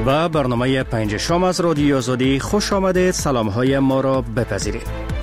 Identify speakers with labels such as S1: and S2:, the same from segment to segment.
S1: و برنامه پنج شام از رادیو آزادی خوش آمدید. سلام‌های ما را بپذیرید.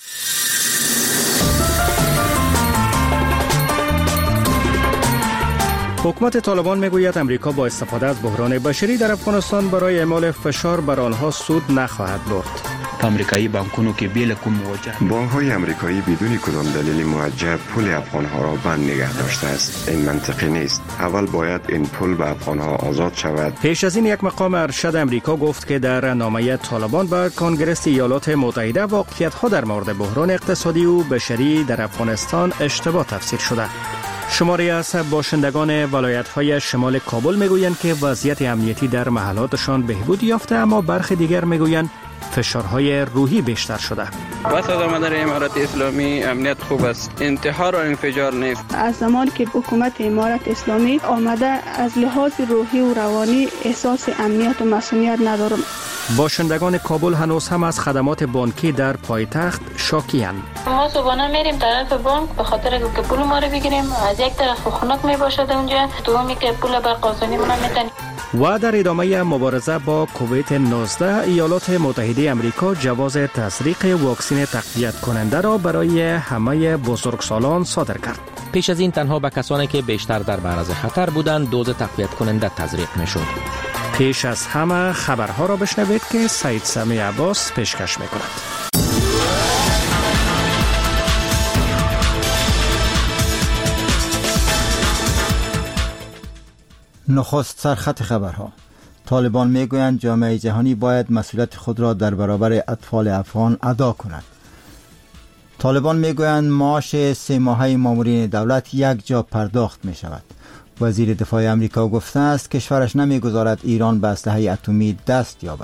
S1: حکومت طالبان میگوید امریکا با استفاده از بحران بشری در افغانستان برای اعمال فشار بر آنها سود نخواهد برد.
S2: امریکایی بانکونو که بیل کوم موجه
S3: بانک‌های امریکایی بدون کدام دلیل موجه پول افغان‌ها را بند نگه داشته است. این منطقی نیست. اول باید این پول به افغان‌ها آزاد شود.
S1: پیش از این یک مقام ارشد امریکا گفت که در نامه طالبان به کنگره ایالات متحده واقعیت‌ها در مورد بحران اقتصادی و بشری در افغانستان اشتباه تفسیر شده. شماری از باشندگان ولایت‌های شمال کابل میگویند که وضعیت امنیتی در محلاتشان بهبود یافته، اما برخی دیگر میگویند فشارهای روحی بیشتر شده.
S4: وسط آمده در امارت اسلامی امنیت خوب است، انتحار و انفجار نیست.
S5: از زمانی که حکومت امارت اسلامی آمده از لحاظ روحی و روانی احساس امنیت و مسئولیت ندارم.
S1: باشندگان کابل هنوز هم از خدمات بانکی در پایتخت شاکی‌اند.
S6: ما صبحانه میریم طرف بانک به خاطر که پول ما رو بگیریم، از یک طرف خنک میباشد اونجا، دومی که پول برقاسانی ما نمیتونیم.
S1: و در ادامه مبارزه با کووید 19 ایالات متحده آمریکا جواز تزریق واکسن تقویت کننده را برای همه بزرگسالان صادر کرد.
S7: پیش از این تنها به کسانی که بیشتر در معرض خطر بودند دوز تقویت کننده تزریق میشد.
S1: پیش از همه خبرها را بشنوید که سید سمی عباس پیشکش میکند.
S8: نخست سرخط خبرها. طالبان میگویند جامعه جهانی باید مسئولیت خود را در برابر اطفال افغان ادا کند. طالبان میگویند معاش 3 ماهه مامورین دولت یک جا پرداخت می شود. وزیر دفاع امریکا گفته است کشورش نمیگذارد ایران به اسلحه اتمی دست یابد.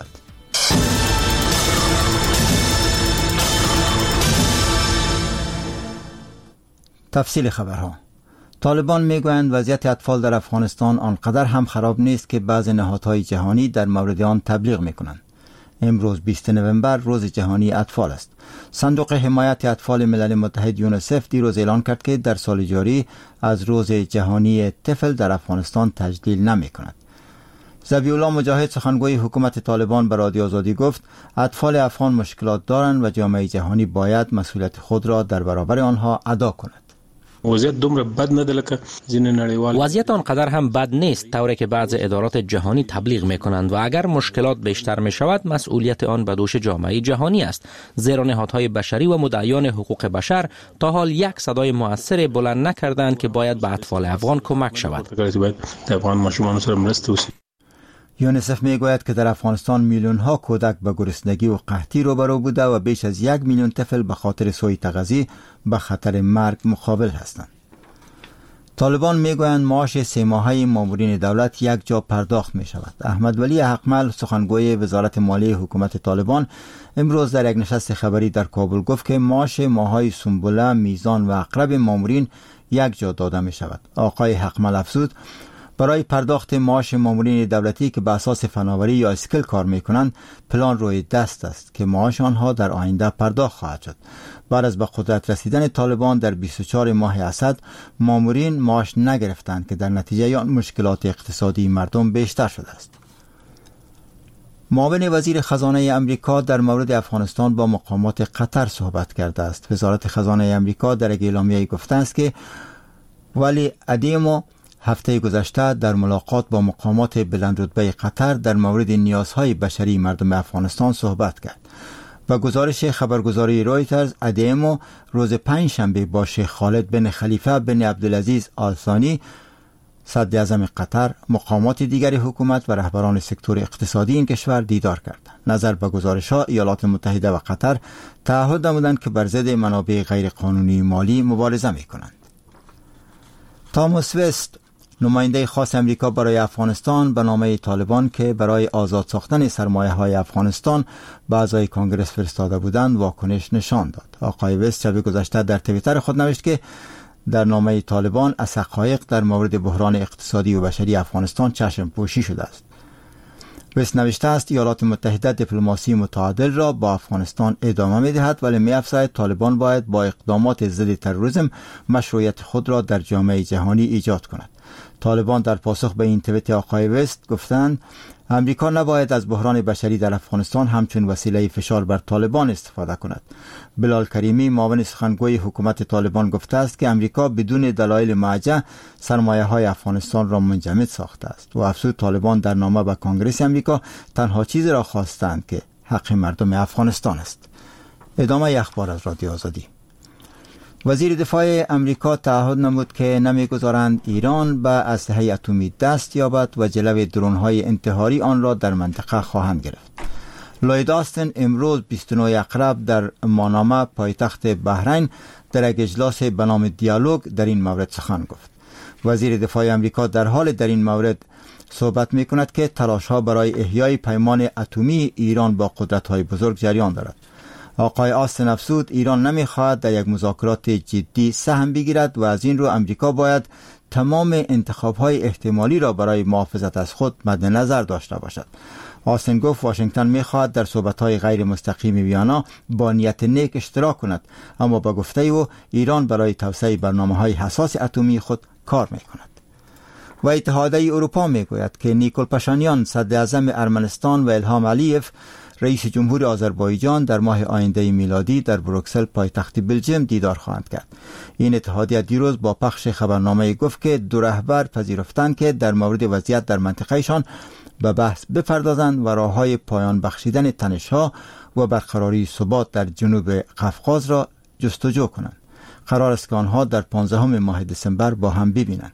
S8: تفصیل خبرها. طالبان میگویند وضعیت اطفال در افغانستان آنقدر هم خراب نیست که بعض نهادهای جهانی در مورد آن تبلیغ میکنند. امروز 20 نوامبر روز جهانی اطفال است. صندوق حمایت اطفال ملل متحد یونیسف دیروز اعلان کرد که در سال جاری از روز جهانی طفل در افغانستان تجلیل نمی کند. ذبیح الله مجاهد سخنگوی حکومت طالبان به رادیو آزادی گفت اطفال افغان مشکلات دارند و جامعه جهانی باید مسئولیت خود را در برابر آنها ادا کند.
S2: وضعیت دومره بد نه ده لکه ځینې نړیوال.
S7: وضعیت آنقدر هم بد نیست طوری که بعض ادارات جهانی تبلیغ میکنند و اگر مشکلات بیشتر می شود مسئولیت آن به دوش جامعه جهانی است، زیرا نهادهای بشری و مدعیان حقوق بشر تا حال یک صدای مؤثر بلند نکردند که باید به اطفال افغان کمک شود.
S8: یونیسف میگوید که در افغانستان میلیون ها کودک به گرسنگی و قحطی روبرو بوده و بیش از 1 میلیون طفل به خاطر سوء تغذیه به خطر مرگ مقابل هستند. طالبان میگویند معاش 3 ماهه مامورین دولت یک جا پرداخت می شود. احمد ولی حقمل سخنگوی وزارت مالیه حکومت طالبان امروز در یک نشست خبری در کابل گفت که معاش ماههای سنبله، میزان و عقرب مامورین یک جا داده می شود. آقای حقمل افزود برای پرداخت معاش مامورین دولتی که به اساس فناوری یا اسکیل کار میکنند پلان روی دست است که معاش آنها در آینده پرداخت خواهد شد. بعد از به قدرت رسیدن طالبان در 24 ماه اسد مامورین معاش نگرفتند که در نتیجه آن مشکلات اقتصادی مردم بیشتر شده است. معاون وزیر خزانه امریکا در مورد افغانستان با مقامات قطر صحبت کرده است. وزارت خزانه امریکا در یک اعلامیه گفته است که ولی ادیمو هفته گذشته در ملاقات با مقامات بلندرتبه قطر در مورد نیازهای بشری مردم افغانستان صحبت کرد. و گزارش خبرگزاری رویترز ادیمو روز 5 شنبه با شیخ خالد بن خلیفه بن عبدالعزیز آل ثانی صدر اعظم قطر، مقامات دیگر حکومت و رهبران سکتور اقتصادی این کشور دیدار کردند. نظر به گزارش‌ها ایالات متحده و قطر تعهد نمودند که بر ضد منابع غیرقانونی مالی مبارزه می‌کنند. تاماس وست نماینده خاص امریکا برای افغانستان به نامه طالبان که برای آزاد ساختن سرمایه‌های افغانستان به اعضای کنگره فرستاده بودند واکنش نشان داد. آقای وست شب گذشته در توییتر خود نوشت که در نامه طالبان از حقایق در مورد بحران اقتصادی و بشری افغانستان چشم پوشی شده است. وست نوشته است ایالات متحده دیپلماسی متعادل را با افغانستان ادامه می‌دهد ولی می‌افزاید طالبان باید با اقدامات ضد تروریسم مشروعیت خود را در جامعه جهانی ایجاد کند. طالبان در پاسخ به این توییت آقای وست گفتند امریکا نباید از بحران بشری در افغانستان همچون وسیله فشار بر طالبان استفاده کند. بلال کریمی معاون سخنگوی حکومت طالبان گفته است که امریکا بدون دلایل معجه سرمایه‌های افغانستان را منجمد ساخته است و افزود طالبان در نامه به کنگره امریکا تنها چیزی را خواستند که حق مردم افغانستان است. ادامه اخبار از رادیو آزادی. وزیر دفاع امریکا تعهد نمود که نمیگذارند ایران به اسلحه اتمی دست یابد و جلوی درون‌های انتحاری آن را در منطقه خواهند گرفت. لوید آستن امروز 29 اکتبر در مانامه پایتخت بحرین در یک اجلاس به نام دیالوگ در این مورد سخن گفت. وزیر دفاع امریکا در حال در این مورد صحبت می‌کند که تلاش‌ها برای احیای پیمان اتمی ایران با قدرت‌های بزرگ جریان دارد. آقای آستن افزود ایران نمی‌خواهد در یک مذاکرات جدی سهم بگیرد و از این رو امریکا باید تمام انتخاب‌های احتمالی را برای محافظت از خود مد نظر داشته باشد. آستن گفت واشنگتن می‌خواهد در صحبت‌های غیر مستقیم ویانا با نیت نیک اشتراک کند، اما با گفته او ایران برای توسعه برنامه‌های حساس اتمی خود کار می‌کند. و اتحادیه اروپا می‌گوید که نیکول پاشینیان صدر اعظم ارمنستان و الهام علیف رئیس جمهور آذربایجان در ماه آینده میلادی در بروکسل پایتخت بلژیم دیدار خواهند کرد. این اتحادیه دیروز با پخش خبرنامه گفت که دو رهبر پذیرفتند که در مورد وضعیت در منطقهشان به بحث بپردازند و راههای پایان بخشیدن تنش‌ها و برقراری ثبات در جنوب قفقاز را جستجو کنند. قرار است که آنها در 15 ماه دسامبر با هم ببینند.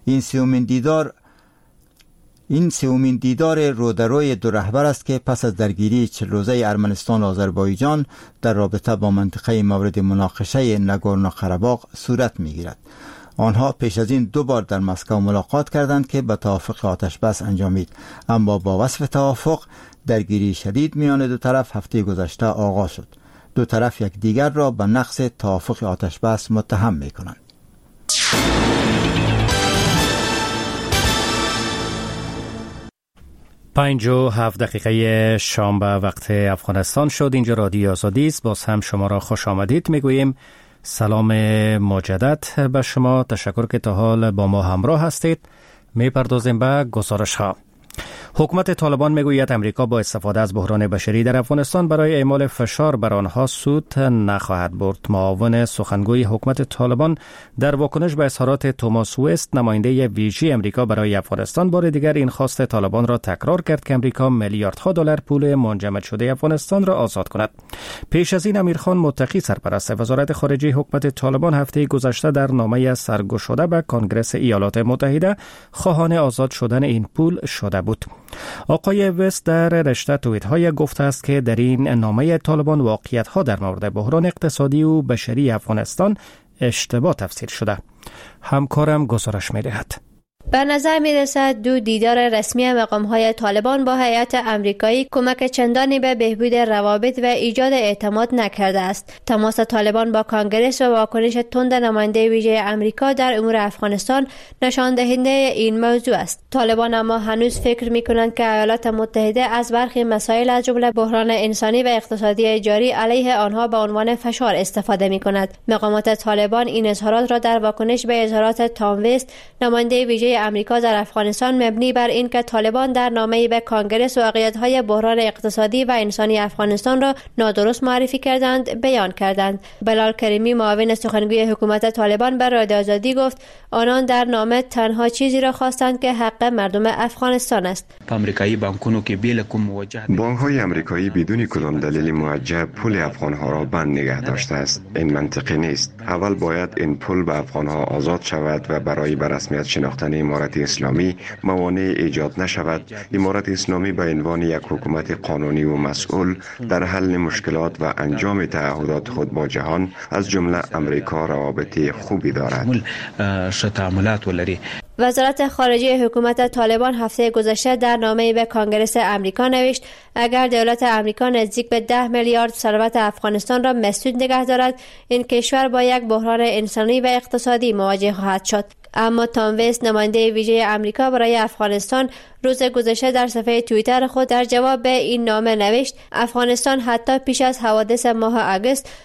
S8: این سومین دیدار رودروی دو رهبر است که پس از درگیری 40 روزه ارمنستان و آذربایجان در رابطه با منطقه مورد مناقشه ناگورنو قره‌باغ صورت می‌گیرد. آنها پیش از این 2 بار در مسکو ملاقات کردند که به توافق آتش بس انجامید، اما با وصف توافق درگیری شدید میان دو طرف هفته گذشته آغاز شد. دو طرف یکدیگر را به نقض توافق آتش بس متهم می‌کنند.
S1: 5:07 دقیقه شام به وقت افغانستان شد. اینجا رادیو آزادی است. باز هم شما را خوش آمدید میگوییم. سلام مجدد به شما. تشکر که تا حال با ما همراه هستید. میپردازیم به گزارش ها. حکومت طالبان میگوید امریکا با استفاده از بحران بشری در افغانستان برای اعمال فشار بر آنها سود نخواهد برد. معاون سخنگوی حکومت طالبان در واکنش به اظهارات توماس وست نماینده ویژه امریکا برای افغانستان بار دیگر این خواست طالبان را تکرار کرد که امریکا میلیاردها دلار پول منجمد شده افغانستان را آزاد کند. پیش از این امیرخان متقی سرپرست وزارت خارجه حکومت طالبان هفته گذشته در نامه سرگشاده به کنگره ایالات متحده خواهان آزاد شدن این پول شده بود. آقای وست در رشته توییت‌های گفته است که در این نامه طالبان واقعیت‌ها در مورد بحران اقتصادی و بشری افغانستان اشتباه تفسیر شده. همکارم گزارش می‌دهد.
S9: به نظر می رسد دو دیدار رسمی مقام‌های طالبان با هیئت امریکایی کمک چندانی به بهبود روابط و ایجاد اعتماد نکرده است. تماس طالبان با کانگرس و واکنش تند نماینده ویژه امریکا در امور افغانستان نشان دهنده این موضوع است. طالبان اما هنوز فکر می کنند که ایالات متحده از برخی مسائل از جمله بحران انسانی و اقتصادی جاری علیه آنها به عنوان فشار استفاده می کند. مقامات طالبان این اظهارات را در واکنش به اظهارات تام وست نماینده ویژه امریکا در افغانستان مبنی بر این که طالبان در نامه‌ای به کانگرس واقعیت‌های بحران اقتصادی و انسانی افغانستان را نادرست معرفی کردند بیان کردند. بلال کریمی معاون سخنگوی حکومت طالبان بر رادیو آزادی گفت آنان در نامه تنها چیزی را خواستند که حق مردم افغانستان است.
S3: بانک‌های آمریکایی بدون کدام دلیل موجه پول افغان‌ها را بند نگه داشته است. این منطقی نیست. اول باید این پول به افغان‌ها آزاد شود و برای به رسمیت شناختن امارت اسلامی موانع ایجاد نشود. امارت اسلامی به عنوان یک حکومت قانونی و مسئول در حل مشکلات و انجام تعهدات خود با جهان از جمله امریکا روابط خوبی دارد.
S9: وزارت خارجه حکومت طالبان هفته گذشته در نامه‌ای به کانگرس امریکا نوشت اگر دولت امریکا نزدیک به 10 میلیارد ثروت افغانستان را مسدود نگه دارد این کشور با یک بحران انسانی و اقتصادی مواجه خواهد شد. اما تام وست نماینده ویژه امریکا برای افغانستان روز گذشته در صفحه توییتر خود در جواب به این نامه نوشت افغانستان حتی پیش از حوادث ماه آگوست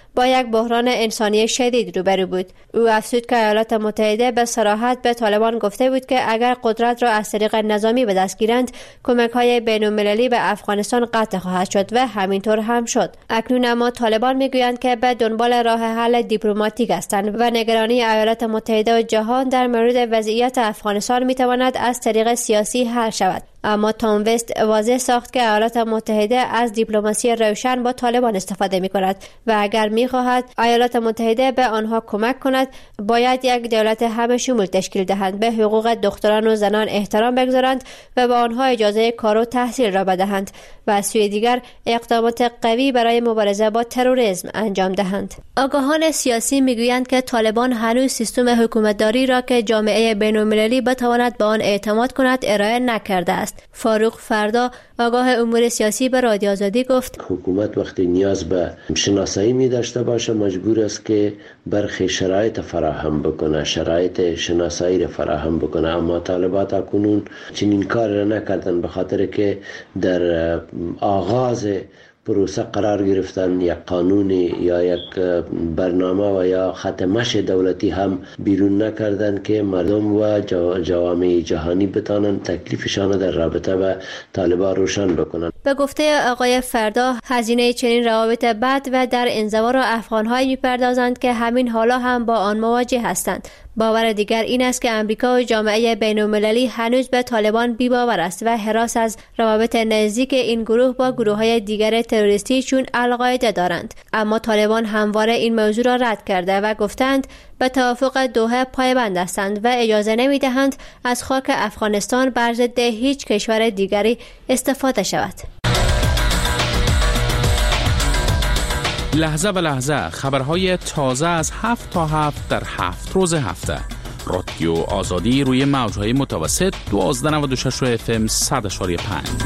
S9: با یک بحران انسانی شدید روبرو بود. او افزود که ایالات متحده به صراحت به طالبان گفته بود که اگر قدرت را از طریق نظامی به دست گیرند، کمک‌های بین‌المللی به افغانستان قطع خواهد شد و همینطور هم شد. اکنون اما طالبان میگویند که به دنبال راه حل دیپلماتیک هستند و نگرانی ایالات متحده و جهان در مورد وضعیت افغانستان میتواند از طریق سیاسی حل شود. اما تام وست واضح ساخت که ایالات متحده از دیپلماسی روشن با طالبان استفاده می کند و اگر می خواهد ایالات متحده به آنها کمک کند، باید یک دولت همه شمول تشکیل دهند، به حقوق دختران و زنان احترام بگذارند و به آنها اجازه کار و تحصیل را بدهند و از سوی دیگر اقدامات قوی برای مبارزه با تروریسم انجام دهند. آگاهان سیاسی می گویند که طالبان هنوز سیستم حکومتداری را که جامعه بین‌المللی بتواند به آن اعتماد کند ارائه نکرده است. فاروق فردا آگاه امور سیاسی به رادیو آزادی گفت
S10: حکومت وقتی نیاز به شناسایی می داشته باشه مجبور است که برخی شرایط فراهم بکنه، شرایط شناسایی را فراهم بکنه، اما طالبات اکنون چنین کار را نکردن، به خاطر که در آغاز پروسه قرار گرفتن یک قانونی یا یک برنامه و یا خط مشی دولتی هم بیرون نکردن که مردم و جوامع جهانی بتانن تکلیفشان در رابطه با طالبان روشن بکنن.
S9: به گفته آقای فردا، هزینه چنین روابط بد و در انزوا را افغان‌هایی می‌پردازند که همین حالا هم با آن مواجه هستند. باور دیگر این است که امریکا و جامعه بین‌المللی هنوز به طالبان بی‌باور است و هراس از روابط نزدیک این گروه با گروه‌های دیگر تروریستی چون القاعده دارند. اما طالبان همواره این موضوع را رد کرده و گفتند به توافق دوحه پایبند هستند و اجازه نمی‌دهند از خاک افغانستان بر ضد هیچ کشور دیگری استفاده شود.
S11: لحظه به لحظه خبرهای تازه از 7 تا 7 در 7 روز هفته. رادیو آزادی روی موجهای متوسط 1296 FM 100.5.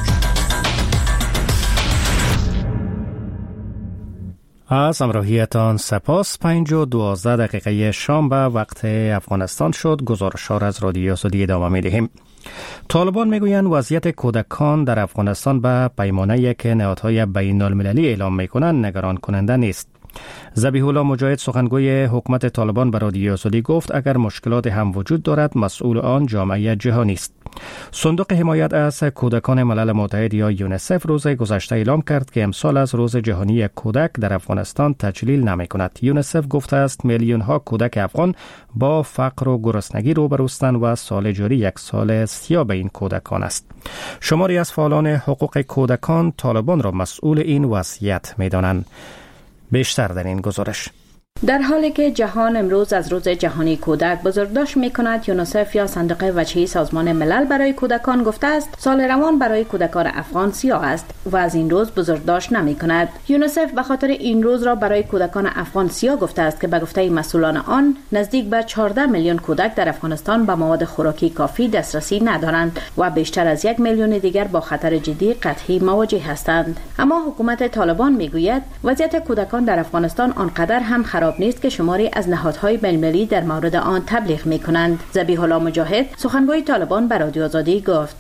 S1: از همراهیتان سپاس. 5:12 شام به وقت افغانستان شد. گزارش‌ها را از رادیو آزادی ادامه می‌دهیم. طالبان میگویند وضعیت کودکان در افغانستان به پیمانه‌ای که نهادهای بین‌المللی اعلام می‌کنند نگران کننده نیست. ذبیح الله مجاهد سخنگوی حکومت طالبان به رادیو آزادی گفت اگر مشکلات هم وجود دارد مسئول آن جامعه جهانی است. صندوق حمایت از کودکان ملل متحد یا یونیسف روز گذشته اعلام کرد که امسال از روز جهانی کودک در افغانستان تجلیل نمی‌کند. یونیسف گفته است میلیون‌ها کودک افغان با فقر و گرسنگی روبروستند و سال جاری یک سال سیاه به این کودکان است. شماری از فعالان حقوق کودکان طالبان را مسئول این وضعیت می‌دانند. بیشتر در این گزارش.
S12: در حالی که جهان امروز از روز جهانی کودک بزرگداشت می‌کند، یونیسف یا صندوق وجهی سازمان ملل برای کودکان گفته است سال روان برای کودکان افغان سیاه است و از این روز بزرگداشت نمی‌کند. یونیسف به خاطر این روز را برای کودکان افغان سیاه گفته است که به گفته مسئولان آن نزدیک به 14 میلیون کودک در افغانستان به مواد خوراکی کافی دسترسی ندارند و بیشتر از 1 میلیون دیگر با خطر جدی قحطی مواجه هستند. اما حکومت طالبان میگوید وضعیت کودکان در افغانستان آنقدر هم خراب نیست که شماری از نهادهای بین‌المللی در مورد آن تبلیغ می‌کنند. ذبیح الله مجاهد سخنگوی طالبان به رادیو آزادی گفت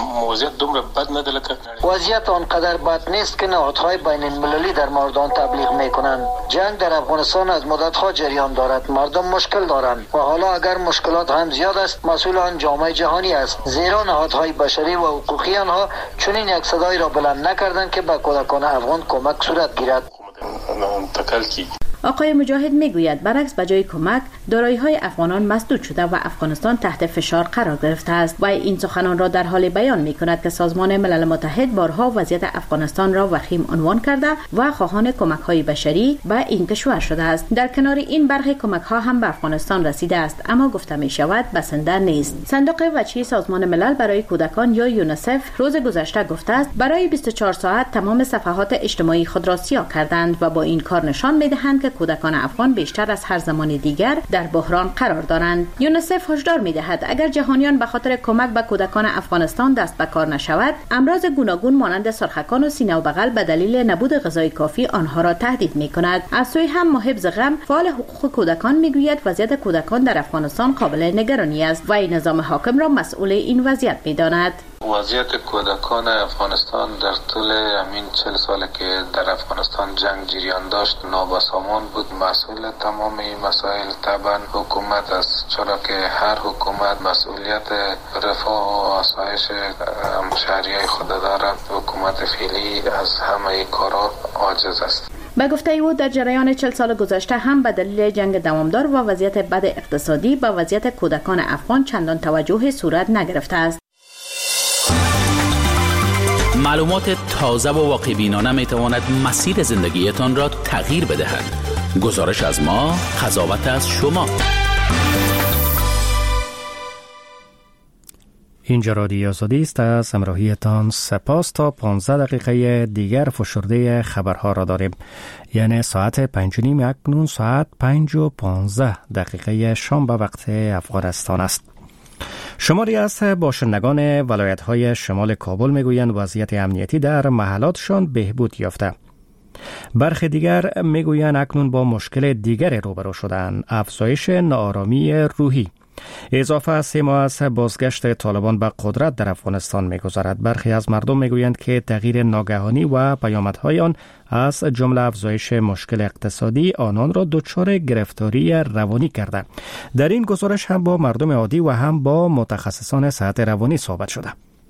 S13: وضعیت آنقدر بد نیست که نهادهای بین‌المللی در مورد آن تبلیغ می‌کنند. جنگ در افغانستان از مدت‌ها جریان دارد، مردم مشکل دارند و حالا اگر مشکلات هم زیاد است مسئول آن جامعه جهانی است، زیرا نهادهای بشری و حقوقی آنها چنین یک صدای را بلند نکردند که به کودکان افغان کمک صورت گیرد.
S12: آقای مجاهد میگوید برعکس به جای کمک دارایی‌های افغانان مسدود شده و افغانستان تحت فشار قرار گرفته است و این سخنان را در حال بیان می‌کند که سازمان ملل متحد بارها وضعیت افغانستان را وخیم عنوان کرده و خواهان کمک‌های بشری به این کشور شده است. در کنار این برخی کمک‌ها هم به افغانستان رسیده است اما گفته می‌شود بسنده نیست. صندوق وجهی سازمان ملل برای کودکان یا یونیسف روز گذشته گفته است برای 24 ساعت تمام صفحات اجتماعی خود را سیاه کردند و با این کار نشان می‌دهند که کودکان افغان بیشتر از هر زمان دیگر در بحران قرار دارند. یونیسف هشدار می‌دهد اگر جهانیان به خاطر کمک به کودکان افغانستان دست به کار نشود، امراض گوناگون مانند سرخکان و سینه و بغل به دلیل نبود غذای کافی آنها را تهدید می‌کند. از سوی هم محب غم فعال حقوق کودکان می‌گوید وضعیت کودکان در افغانستان قابل نگرانی است و این نظام حاکم را مسئول این وضعیت می‌داند.
S2: وضعیت کودکان افغانستان در طول همین 40 ساله که در افغانستان جنگ جریان داشت نابسامان بود. مسئول تمام این مسائل طبعا حکومت است، چرا که هر حکومت مسئولیت رفاه و آسایش شهریای خود دارد. حکومت فعلی از همه کارا عاجز است.
S12: به گفته او در جریان 40 سال گذشته هم به دلیل جنگ دوامدار و وضعیت بد اقتصادی به وضعیت کودکان افغان چندان توجه صورت نگرفته است.
S11: معلومات تازه و واقع بینانه می تواند مسیر زندگیتان را تغییر بدهد. گزارش از ما، قضاوت از شما.
S1: اینجا رادیو آزادی است. از همراهیتان سپاس. تا 15 دقیقه دیگر فشرده خبرها را داریم، یعنی ساعت 5:30. اکنون ساعت 5:15 شام به وقت افغانستان است. شماری از باشندگان ولایت‌های شمال کابل میگویند وضعیت امنیتی در محلاتشان بهبود یافته. برخی دیگر میگویند اکنون با مشکل دیگری روبرو شدند: افزایش ناآرامی روحی. اضافه از 3 ماه از بازگشت طالبان به قدرت در افغانستان می‌گذرد. برخی از مردم میگویند که تغییر ناگهانی و پیامدهای آن از جمله افزایش مشکل اقتصادی آنان را دچار گرفتاری روانی کرده. در این گزارش هم با مردم عادی و هم با متخصصان صحت روانی صحبت شده.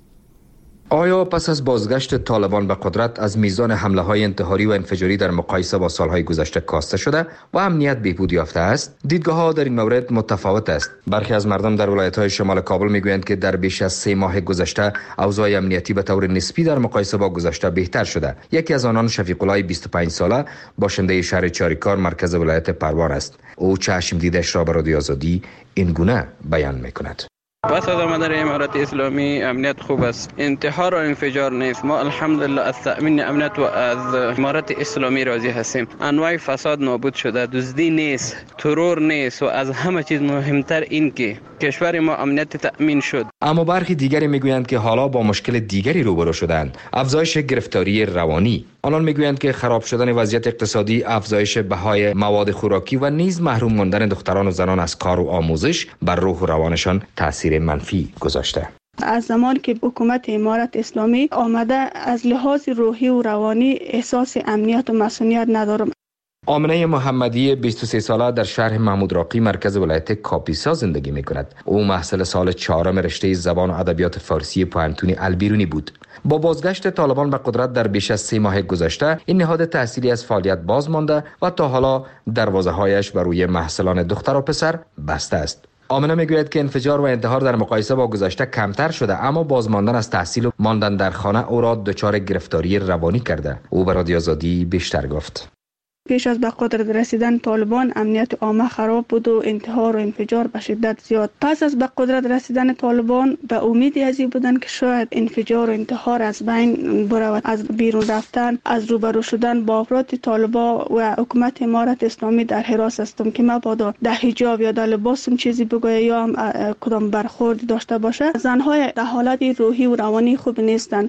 S14: آیا پس از بازگشت طالبان به قدرت از میزان حمله‌های انتحاری و انفجاری در مقایسه با سالهای گذشته کاسته شده و امنیت بهبود یافته است؟ دیدگاه‌ها در این مورد متفاوت است. برخی از مردم در ولایت‌های شمال کابل می‌گویند که در بیش از 3 ماه گذشته اوضاع امنیتی به طور نسبی در مقایسه با گذشته بهتر شده. یکی از آنان شفیق الله 25 ساله باشنده شهر چاریکار مرکز ولایت پروان است. او چشم دیدش را به رادیو آزادی این گونه بیان می‌کند.
S4: پس از آمدن امارت اسلامی امنیت خوب است. انتحار و انفجار نیست. ما الحمدلله از تأمین امنیت و از امارت اسلامی راضی هستیم. انواع فساد نابود شده، دزدی نیست، ترور نیست و از همه چیز مهمتر این که کشور ما امنیت تأمین شد.
S14: اما برخی دیگری میگویند که حالا با مشکل دیگری روبرو شدند: افزایش گرفتاری روانی. آنان میگویند که خراب شدن وضعیت اقتصادی، افزایش بهای مواد خوراکی و نیز محروم ماندن دختران و زنان از کار و آموزش بر روح و روانشان تاثیر منفی گذاشته.
S5: از زمان که حکومت امارت اسلامی آمده از لحاظ روحی و روانی احساس امنیت و مسئولیت ندارم.
S14: آمنه محمدی 23 ساله در شهر محمود راقی مرکز ولایت کاپیسا زندگی می‌کند. او محصل سال 4 رشته زبان و ادبیات فارسی پوهنتون البیرونی بود. با بازگشت طالبان به قدرت در بیش از 3 ماه گذشته این نهاد تحصیلی از فعالیت باز مانده و تا حالا دروازه‌هایش بر روی محصلان دختر و پسر بسته است. آمنه میگوید که انفجار و انتحار در مقایسه با گذشته کمتر شده، اما بازماندن از تحصیل و ماندن در خانه او را دچار گرفتاری روانی کرده. او به رادیو آزادی بیشتر گفت:
S5: پیش از به قدرت رسیدن طالبان امنیت عامه خراب بود و انتحار و انفجار به شدت زیاد. پس از به قدرت رسیدن طالبان به امیدی از این بودن که شاید انفجار و انتحار از بین برود. از بیرون رفتن، از روبرو شدن با افراد طالبان و حکومت امارت اسلامی در حراس هستم که مبادا در حجاب یا در لباسم چیزی بگوید یا هم کدام برخورد داشته باشه. زنهای در حالت روحی و روانی خوب نیستند.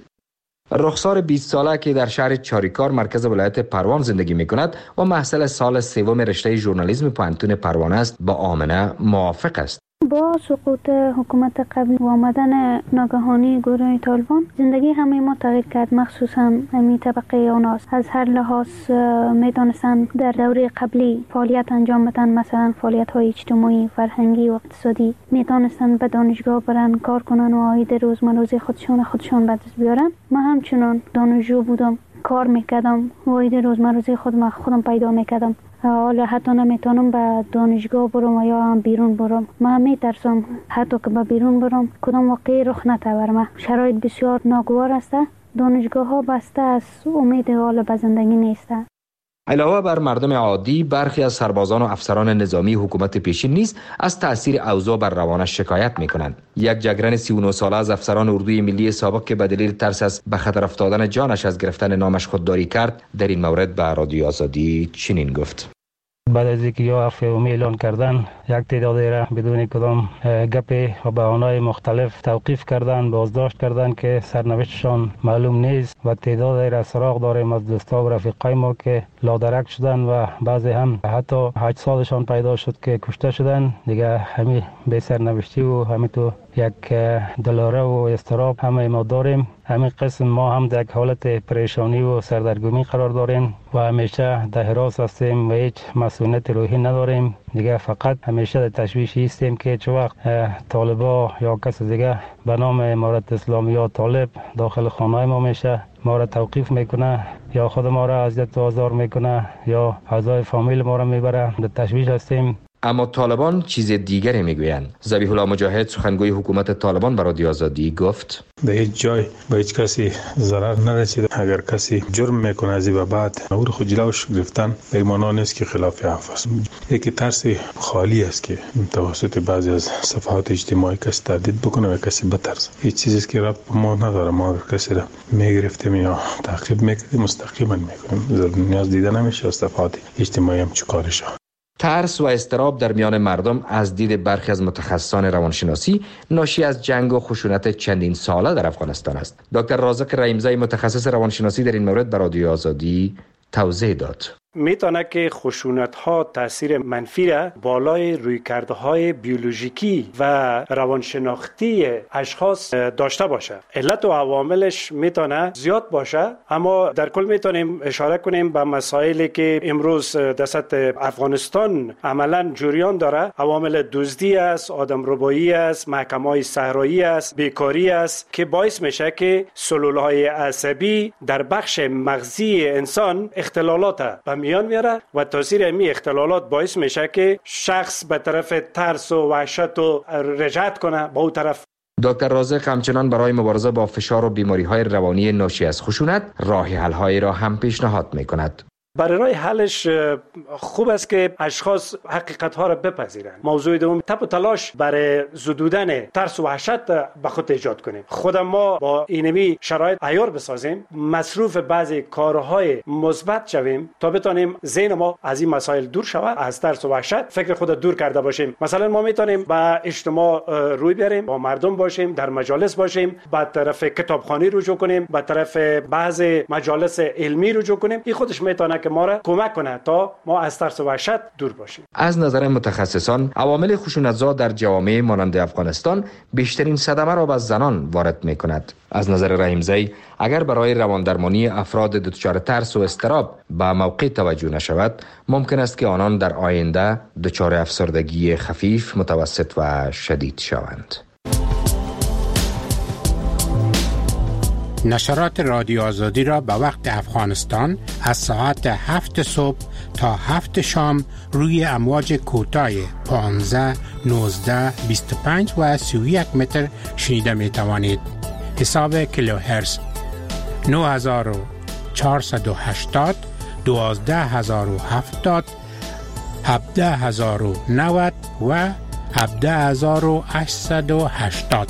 S14: رخسار 20 ساله که در شهر چاریکار مرکز ولایت پروان زندگی می‌کند و محصل سال 3 رشته ژورنالیسم پوهنتون پروان است، با آمنه موافق است.
S15: با سقوط حکومت قبلی و آمدن ناگهانی گروه طالبان زندگی همه ما تغییر کرد، مخصوصا همین طبقه اوناست. از هر لحاظ میدانستن در دوره قبلی فعالیت انجام بدن، مثلا فعالیت های اجتماعی، فرهنگی و اقتصادی، میدانستن به دانشگاه برن کار کنن و عاید روزمره خودشون به دست بیارن. من همچنان دانشجو بودم، کار میکردم، عاید روزمره خودم پیدا میکردم. حالا حتی نمیتونم به دانشگاه برم یا هم بیرون برم. من میترسم حتی که به بیرون برم کدام واقعی رخ نده برم. شرایط بسیار ناگوار است. دانشگاه ها بسته است، امید حال به زندگی نیست.
S14: علاوه بر مردم عادی، برخی از سربازان و افسران نظامی حکومت پیشین نیز از تأثیر اوضاع بر روانش شکایت میکنند. یک جگرن 39 ساله از افسران اردوی ملی سابق که به دلیل ترس از به خطر افتادن جانش از گرفتن نامش خودداری کرد، در این مورد به رادیو آزادی چنین گفت:
S16: بعد از اینکه یا عفو عمومی اعلان کردن، یک تعدادی را بدون کدام گپ و بهانه‌های مختلف توقیف کردن، بازداشت کردن که سرنوشتشان معلوم نیست و تعدادی را سراغ داریم از دوستا و رفیقای ما که لادرک شدن و بعضی هم حتی 8 سالشان پیدا شد که کشته شدن. دیگه همین به سرنوشتی و همینطور یک دلاره و استراب همه ما داریم. همین قسم ما هم در یک حالت پریشانی و سردرگمی قرار داریم و همیشه در حراس هستیم و هیچ مسئولیت روحی نداریم. دیگه فقط همیشه در تشویش هستیم که چه وقت طالبا یا کس دیگه به نام امارت اسلامی یا طالب داخل خانه ما میشه، ما را توقیف میکنه یا خود ما را اذیت و آزار میکنه یا اعضای فامیل ما را میبره. در تشویش هستیم.
S14: اما طالبان چیز دیگری میگویند. ذبیح الله مجاهد سخنگوی حکومت طالبان به رادیو آزادی گفت:
S17: به هیچ جای به هیچ کسی ضرر نرسیده. اگر کسی جرم میکنه از این بعد او رو خود جلوش گرفتن، به معنی نیست که خلاف عفو است. یکی ترس خالی است که توسط بعضی از صفحات اجتماعی کسی تهدید بکنه و کسی بترسه. هیچ چیزی که ربط به ما نداره. ما اگر کسی را میگرفتیم یا تعقیب میکردیم مستقیما میکنیم. نیاز دیده نمیشه از صفحات اجتماعی هم چیکارشه.
S14: ترس و اضطراب در میان مردم از دید برخی از متخصصان روانشناسی ناشی از جنگ و خشونت چندین ساله در افغانستان است. دکتر رازق رحیمزی متخصص روانشناسی در این مورد به رادیو آزادی توضیح داد.
S18: میتونه که خشونت ها تاثیر منفی را بالای رویکردهای بیولوژیکی و روانشناختی اشخاص داشته باشه. علت و عواملش میتونه زیاد باشه، اما در کل میتونیم اشاره کنیم به مسائلی که امروز در سطح افغانستان عملا جریان داره. عوامل دزدی است، آدمربایی است، محکمه‌های صحرایی است، بیکاری است که باعث میشه که سلولهای عصبی در بخش مغزی انسان اختلالات میان میاره و تاثیر امی اختلالات باعث میشه که شخص به طرف ترس و وحشت و رجعت کنه به اون طرف.
S14: دکتر رازق همچنان برای مبارزه با فشار و بیماری‌های روانی ناشی از خشونت راه حل‌هایی را هم پیشنهاد می‌کند.
S18: برای راه حلش خوب است که اشخاص حقیقت ها را بپذیرند. موضوع دوم تب و تلاش برای زدودن ترس و وحشت به خود ایجاد کنیم. خود ما با اینمی شرایط عیار بسازیم، مصروف بعضی کارهای مثبت شویم تا بتونیم ذهن ما از این مسائل دور شود، از ترس و وحشت فکر خود دور کرده باشیم. مثلا ما میتونیم با اجتماع روی بیاریم، با مردم باشیم، در مجالس باشیم، به طرف کتابخوانی رجوع کنیم، به طرف بعضی مجالس علمی رجوع کنیم. این خودش میتونه که ما را کمک کنه تا ما از ترس و وحشت دور باشیم.
S14: از نظر متخصصان عوامل خشونت‌زا در جوامع مانند افغانستان بیشترین صدمه را به زنان وارد می‌کند. از نظر رحیمزی اگر برای رواندرمانی افراد دچار ترس و اضطراب به موقع توجه نشود، ممکن است که آنان در آینده دچار افسردگی خفیف، متوسط و شدید شوند.
S19: نشرات رادیو آزادی را به وقت افغانستان از ساعت 7 صبح تا 7 شام روی امواج کوتاه 15, 19, 25 و 31 متر شنیده می توانید. حساب کیلوهرتز 9480, 12070, 17090 و 17880.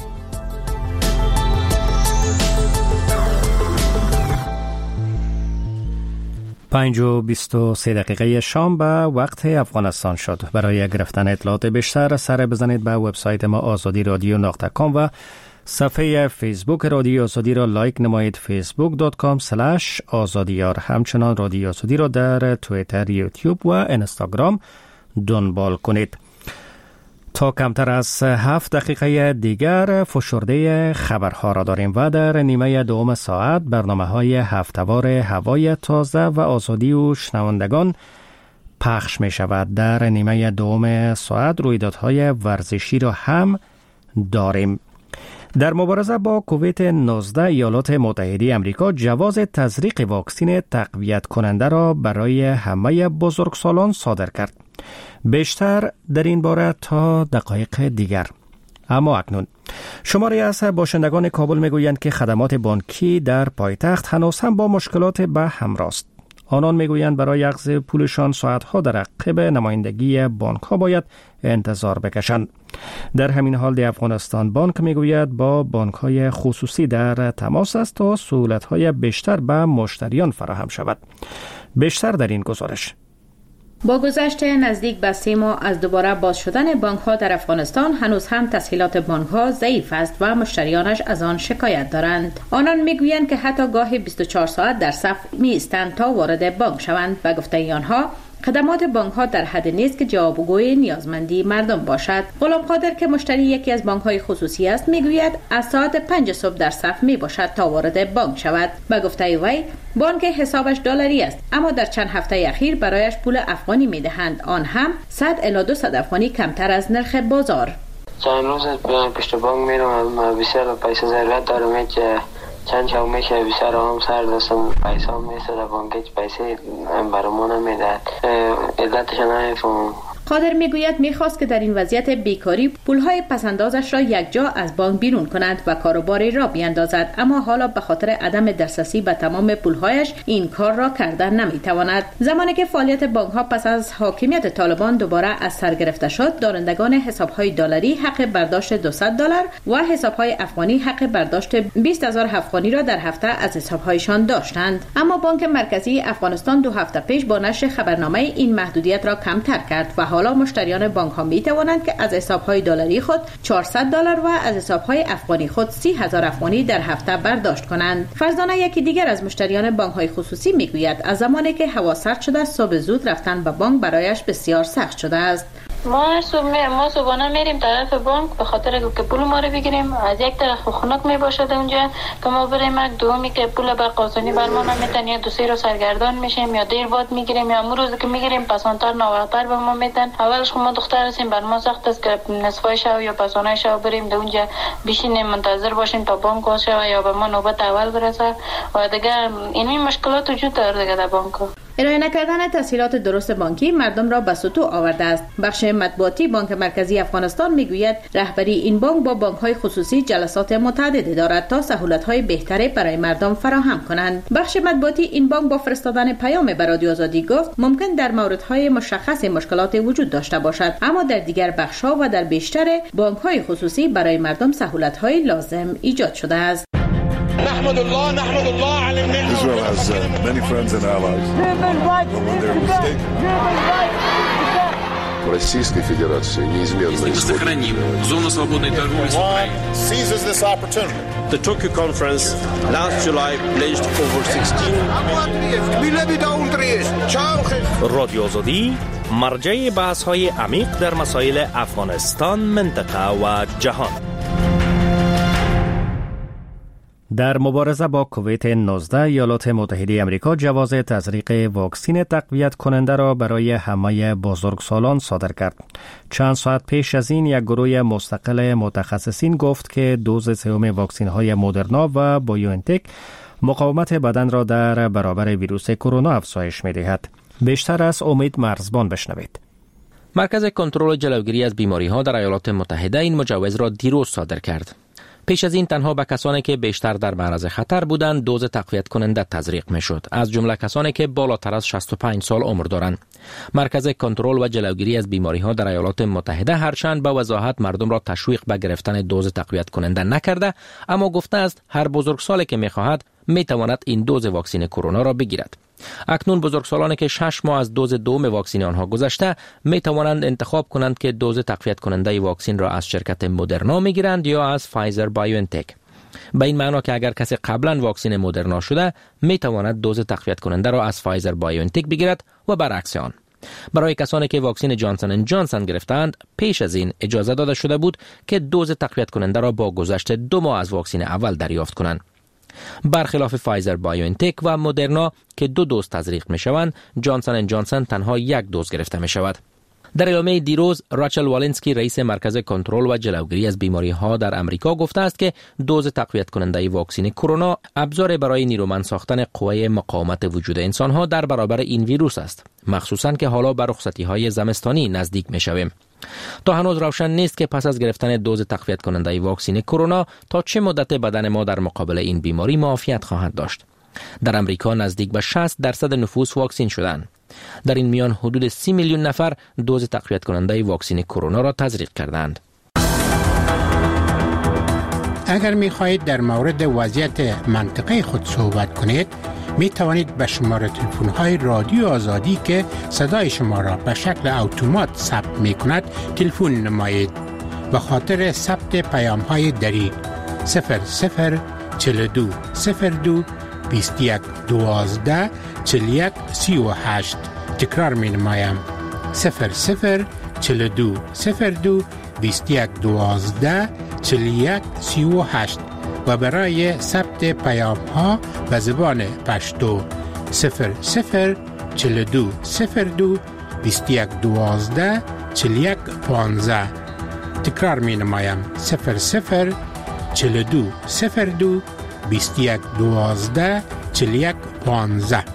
S1: 5:23 شام به وقت افغانستان شد. برای گرفتن اطلاعات بیشتر سر بزنید به وبسایت ما azadiradionaghta.com و صفحه فیسبوک رادیو آزادی را لایک نمایید. facebook.com/azadiyar. همچنان رادیو آزادی را در توییتر، یوتیوب و اینستاگرام دنبال کنید. تا کمتر از 7 دقیقه دیگر فشرده خبرها را داریم و در نیمه دوم ساعت برنامه‌های هفته‌وار هوای تازه و آزادی و شنوندگان پخش می شود. در نیمه دوم ساعت رویدادهای ورزشی را هم داریم. در مبارزه با کووید 19 ایالات متحده آمریکا جواز تزریق واکسن تقویت کننده را برای همه بزرگسالان صادر کرد. بیشتر در این باره تا دقایق دیگر. اما اکنون شماری از باشندگان کابل میگویند که خدمات بانکی در پایتخت هنوز هم با مشکلات به همراه است. آنان میگویند برای اخذ پولشان ساعتها در عقب نمایندگی بانک ها باید انتظار بکشند. در همین حال دی افغانستان بانک میگوید با بانک های خصوصی در تماس است تا سهولت های بیشتر به مشتریان فراهم شود. بیشتر در این گزارش.
S12: با گذشت نزدیک به 3 ماه از دوباره باز شدن بانک‌ها در افغانستان، هنوز هم تسهیلات بانک‌ها ضعیف است و مشتریانش از آن شکایت دارند. آنان میگویند که حتی گاهی 24 ساعت در صف می‌ایستند تا وارد بانک شوند و گفته آنها خدمات بانک‌ها در حد نیست که جوابگوی نیازمندی مردم باشد. غلام قادر که مشتری یکی از بانک‌های خصوصی است میگوید از ساعت 5 صبح در صف میباشد تا وارد بانک شود. به گفته وی بانک حسابش دلاری است، اما در چند هفته اخیر برایش پول افغانی میدهند، آن هم 100 الی 200 افغانی کمتر از نرخ بازار.
S20: چند روز پشت بانک میرم، بسیار پیسه ضرورت دارم که چند شب میشه بسیار هم سر دستم پیسه هم میسه در بانک پیسه برامون نمیدهد، علتش نمیفهمم.
S12: قادر میگوید میخواست که در این وضعیت بیکاری پولهای پسندازش را یک جا از بانک بیرون کند و کاروباری را بیاندازد، اما حالا به خاطر عدم دسترسی به تمام پولهایش این کار را کردن نمیتواند. زمانی که فعالیت بانکها پس از حاکمیت طالبان دوباره از سر گرفته شد، دارندگان حسابهای دلاری حق برداشت $200 و حسابهای افغانی حق برداشت 20,000 افغانی را در هفته از حسابهایشان داشتند. اما بانک مرکزی افغانستان 2 هفته پیش با نشر خبرنامه این محدودیت را کمتر کرد و حالا مشتریان بانک ها می توانند که از حسابهای دلاری خود $400 و از حسابهای افغانی خود 30,000 افغانی در هفته برداشت کنند. فرزانه یکی دیگر از مشتریان بانک های خصوصی می گوید از زمانی که هوا سرد شده صبح زود رفتن به بانک برایش بسیار سخت شده است.
S6: ما صبحانه میریم طرف بانک به خاطر که پول ما رو بگیریم. از یک طرف خنک می باشد اونجا که ما بریم، دومی که پول برقاسانی بر ما نمیتن، یا 2-3 روز سرگردان میشیم یا دیر بعد میگیریم، یا امروز که میگیریم پسانتر نواتر به ما میتن. اولش ما دختر هستیم، بر ما سخت است که نصفای شب یا پسانه شب بریم در اونجا بشینیم منتظر باشیم تا بانک باز شود یا به ما نوبت اول برسه و دیگه این مشکلات وجود داره دیگه در بانک.
S12: ارائه نکردن تسهیلات درست بانکی مردم را به سطوح آورده است. بخش مطبوعاتی بانک مرکزی افغانستان میگوید رهبری این بانک با بانک‌های خصوصی جلسات متعددی دارد تا سهولت‌های بهتری برای مردم فراهم کنند. بخش مطبوعاتی این بانک با فرستادن پیام به رادیو آزادی گفت ممکن در موردهای مشخص مشکلات وجود داشته باشد، اما در دیگر بخش‌ها و در بیشتر بانک‌های خصوصی برای مردم سهولت‌های لازم ایجاد شده است.
S21: نحمد الله على النعمة. Israel has many friends and allies. When they're mistaken.
S22: Российской Федерации неизменно
S23: сохраним зону свободной торговли с Украиной.
S21: Seizes this opportunity.
S24: The Tokyo conference last July pledged over 16
S1: رادیو آزادی مرجع بحث‌های عمیق در مسائل افغانستان، منطقه و جهان. در مبارزه با کووید 19 ایالات متحده آمریکا جواز تزریق واکسن تقویت کننده را برای همه بزرگسالان صادر کرد. چند ساعت پیش از این یک گروه مستقل متخصصین گفت که دوز سوم واکسن های مدرنا و بایوانتک مقاومت بدن را در برابر ویروس کرونا افزایش می دهد. بیشتر از امید مرزبان بشنوید.
S7: مرکز کنترل و جلوگیری از بیماری ها در ایالات متحده این مجوز را دیروز صادر کرد. پیش از این تنها به کسانی که بیشتر در معرض خطر بودند دوز تقویت کننده تزریق میشد، از جمله کسانی که بالاتر از 65 سال عمر دارند. مرکز کنترل و جلوگیری از بیماری ها در ایالات متحده هرچند به وضاحت مردم را تشویق به گرفتن دوز تقویت کننده نکرده، اما گفته است هر بزرگسالی که میخواهد میتواند این دوز واکسن کرونا را بگیرد. اکنون بزرگسالانی که 6 ماه از دوز دوم واکسن آنها گذشته می توانند انتخاب کنند که دوز تقویت کننده واکسن را از شرکت مدرنا می گیرند یا از فایزر بایوانتک. به این معنا که اگر کسی قبلا واکسن مدرنا شده می تواند دوز تقویت کننده را از فایزر بایوانتک بگیرد و برعکس آن. برای کسانی که واکسن جانسون اند جانسون گرفتند پیش از این اجازه داده شده بود که دوز تقویت کننده را با گذشت 2 ماه از واکسن اول دریافت کنند. برخلاف فایزر بایوانتک و مدرنا که 2 دوز تزریق می شوند، جانسون اند جانسون تنها 1 دوز گرفته می شود. در اعلامیه دیروز راچل والنسکی رئیس مرکز کنترل و جلوگیری از بیماری ها در امریکا گفته است که دوز تقویت کننده واکسن کرونا ابزار برای نیرومند ساختن قوه مقاومت وجود انسان ها در برابر این ویروس است، مخصوصاً که حالا به رخصتی های زمستانی نزدیک می شویم. تا هنوز روشن نیست که پس از گرفتن دوز تقویت کننده واکسن کرونا تا چه مدت بدن ما در مقابل این بیماری معافیت خواهد داشت. در امریکا نزدیک به 60% نفوس واکسن شدند. در این میان حدود 30 میلیون نفر دوز تقویت کننده واکسن کرونا را تزریق کردند.
S19: اگر می خواهید در مورد وضعیت منطقه خود صحبت کنید می توانید به شماره تلفن های رادیو آزادی که صدای شما را به شکل اتومات ثبت می کند تلفن نمایید. به خاطر ثبت پیام های دری 0042 02 21 12 41 38. تکرار می نمایم 0042 02 21 12 41 38 و برای ثبت پیام ها به زبان پشتو 0042 02 21 12 41 15. تکرار می نمایم 0042 02 21 12 41 15.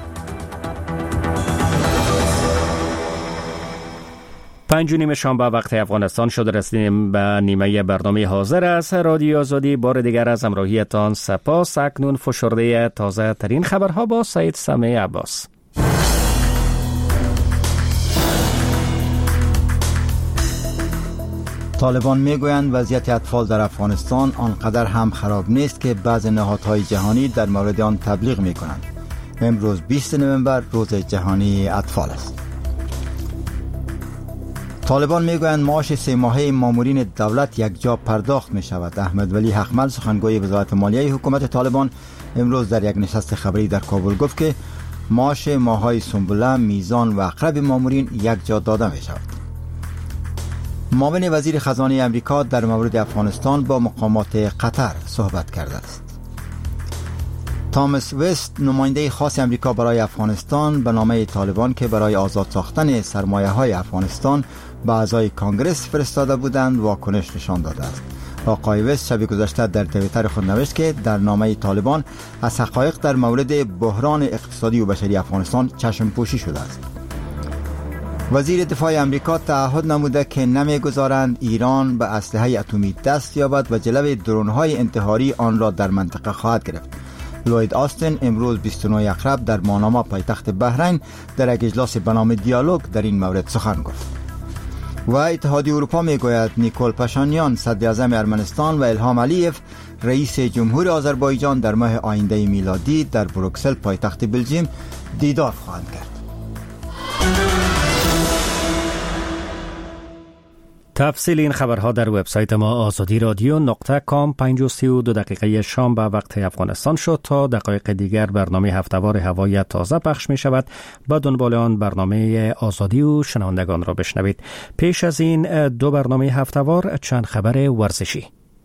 S1: 5:30 شنبه وقت افغانستان شد. رسیدیم به نیمه برنامه حاضر است. رادیو آزادی بار دیگر از همراهیتان سپاس. اکنون فشرده تازه ترین خبرها با سید سمیع عباس.
S3: طالبان میگویند وضعیت اطفال در افغانستان آنقدر هم خراب نیست که بعض نهادهای جهانی در مورد آن تبلیغ میکنند. امروز 20 نوامبر روز جهانی اطفال است. طالبان میگویند معاش 3 ماهه مامورین دولت یک جا پرداخت می شود. احمد ولی حقمل سخنگوی وزارت مالیه حکومت طالبان امروز در یک نشست خبری در کابل گفت که معاش ماههای سنبله، میزان و اقرب مامورین یک جا داده می شود. معاون وزیر خزانه امریکا در مورد افغانستان با مقامات قطر صحبت کرده است. تامس وست نماینده خاص امریکا برای افغانستان به نامه طالبان که برای آزاد ساختن سرمایه‌های افغانستان به اعضای کانگرس فرستاده بودند واکنش نشان داده است. آقای وست شب گذشته در توییتر خود نوشت که در نامه طالبان از حقایق در مورد بحران اقتصادی و بشری افغانستان چشم پوشی شده است. وزیر دفاع امریکا تعهد نموده که نمیگذارند ایران به اسلحه اتمی دست یابد و جلوی درون‌های انتحاری آن را در منطقه خواهد گرفت. لوید آستین امروز 29 اکتبر در ماناما پایتخت بحرین در یک اجلاس به نام دیالوگ در این مورد سخن گفت. و اتحادیه اروپا میگوید نیکول پاشانیان صدر اعظم ارمنستان و الهام علیف رئیس جمهور آذربایجان در ماه آینده میلادی در بروکسل پایتخت بلژیم دیدار خواهند کرد.
S1: تفصیل این خبرها در وبسایت ما آزادی رادیو .com. 5:32 شنبه وقت افغانستان شد. تا دقایق دیگر برنامه هفتهوار هوای تازه پخش می شود. با دنبال آن برنامه آزادی و شنوندگان را بشنوید. پیش از این 2 برنامه هفتهوار چند خبر ورزشی.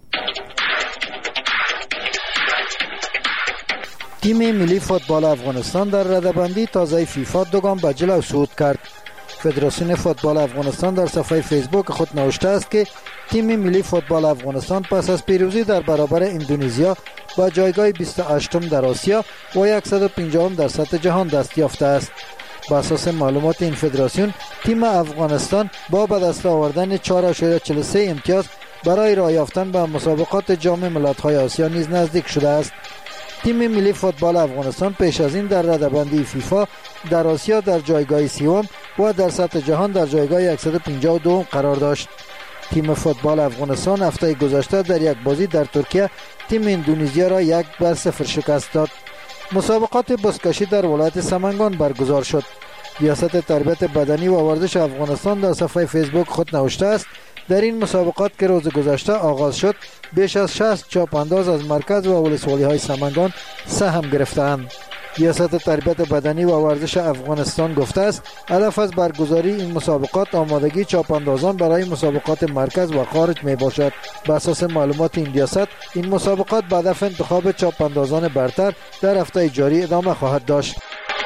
S8: تیم ملی فوتبال افغانستان در رده‌بندی تازه فیفا 2 گام به جلو صعود کرد. فدراسیون فوتبال افغانستان در صفحه فیسبوک خود نوشته است که تیم ملی فوتبال افغانستان پس از پیروزی در برابر اندونزیا با جایگاه 28م در آسیا و 150م در سطح جهان دست یافته است. بر اساس معلومات این فدراسیون تیم افغانستان با به دست آوردن 4.43 امتیاز برای راه یافتن به مسابقات جام ملت‌های آسیا نیز نزدیک شده است. تیم ملی فوتبال افغانستان پیش از این در رده‌بندی فیفا در آسیا در جایگاه 30م و در سطح جهان در جایگاه 152 قرار داشت. تیم فوتبال افغانستان هفته گذشته در یک بازی در ترکیه تیم اندونزیا را 1-0 شکست داد. مسابقات بزکشی در ولایت سمنگان برگزار شد. ریاست تربیت بدنی و ورزش افغانستان در صفحه فیسبوک خود نوشته است در این مسابقات که روز گذشته آغاز شد بیش از 60 چاپانداز از مرکز و ولسوالی های سمنگان سهم گرفتند. ریاست تربیت بدنی و ورزش افغانستان گفته است هدف از برگزاری این مسابقات آمادگی چاپاندازان برای مسابقات مرکز و خارج می باشد. بر اساس معلومات این ریاست این مسابقات به هدف انتخاب چاپاندازان برتر در هفته جاری ادامه خواهد داشت.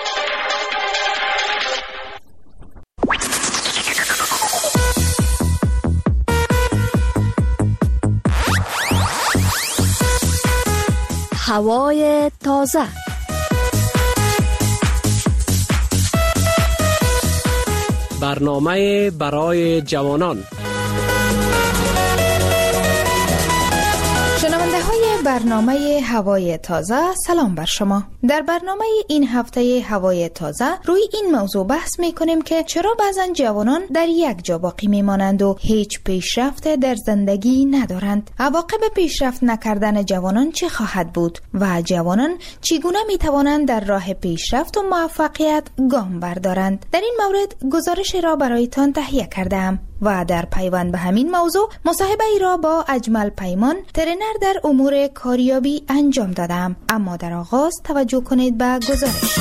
S9: هوای تازه.
S10: برنامه برای جوانان.
S9: شنونده های
S2: برنامه هوای تازه سلام بر شما. در برنامه این هفته هوای تازه روی این موضوع بحث می کنیم که چرا بعضن جوانان در یک جا باقی می مانند و هیچ پیشرفت در زندگی ندارند. عواقب پیشرفت نکردن جوانان چه خواهد بود و جوانان چگونه می توانند در راه پیشرفت و موفقیت گام بردارند؟ در این مورد گزارش را برایتان تهیه کردم و در پیوند به همین موضوع مصاحبه ای را با اجمل پیمان ترینر در امور کاریابی انجام دادم. اما در آغاز توجه کنید به گزارش.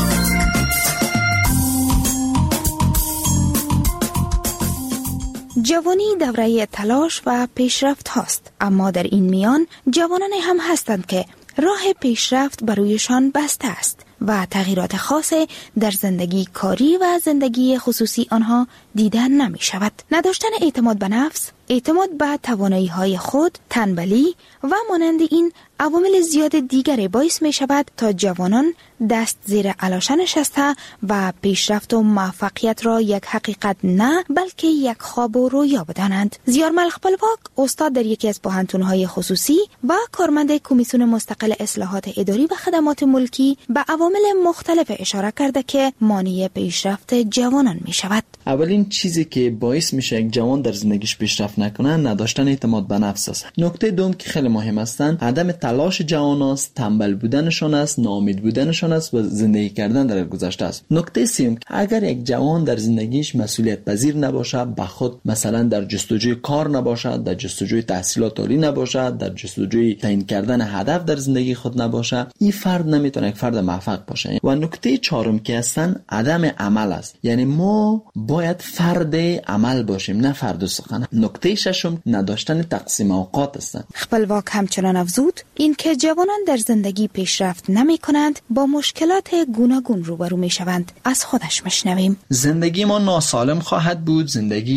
S2: جوانی دوره تلاش و پیشرفت هاست، اما در این میان جوانان هم هستند که راه پیشرفت برویشان بسته است و تغییرات خاصی در زندگی کاری و زندگی خصوصی آنها دیدن نمی شود. نداشتن اعتماد به نفس، اعتماد به توانایی های خود، تنبلی و مانند این عوامل زیاد دیگری باعث می شود تا جوانان دست زیر علاشه نشسته و پیشرفت و موفقیت را یک حقیقت نه بلکه یک خواب و رویا بدانند. زیارمل خپلواک استاد در یکی از پوهنتون‌های خصوصی و کارمند کمیسیون مستقل اصلاحات اداری و خدمات ملکی به عوامل مختلف اشاره کرده که مانع پیشرفت جوانان می شود.
S9: اولین چیزی که باعث میشه یک جوان در زندگیش پیشرفت نکنه نداشتن اعتماد به نفس است. نکته دوم که خیلی مهم هستند عدم تلاش جوان است، تنبل بودنشان است، ناامید بودنشان است و زندگی کردن در گذشته است. نکته سوم اگر یک جوان در زندگیش مسئولیت پذیر نباشه، به خود مثلا در جستجوی کار نباشد، در جستجوی تحصیلات عالی نباشد، در جستجوی تعیین کردن هدف در زندگی خود نباشه، این فرد نمیتونه یک فرد موفق باشه. و نکته چهارم که هستن عدم عمل است، یعنی ما باید فرد عمل باشیم نه فرد سخن. نکته ششم نداشتن تقسیم اوقات است.
S2: خپلواک همچنان افزود اینکه جوانان در زندگی پیشرفت نمی کنند با مشکلات گوناگون روبرو می شوند. از خودش مشنویم.
S9: زندگی ما ناسالم خواهد بود،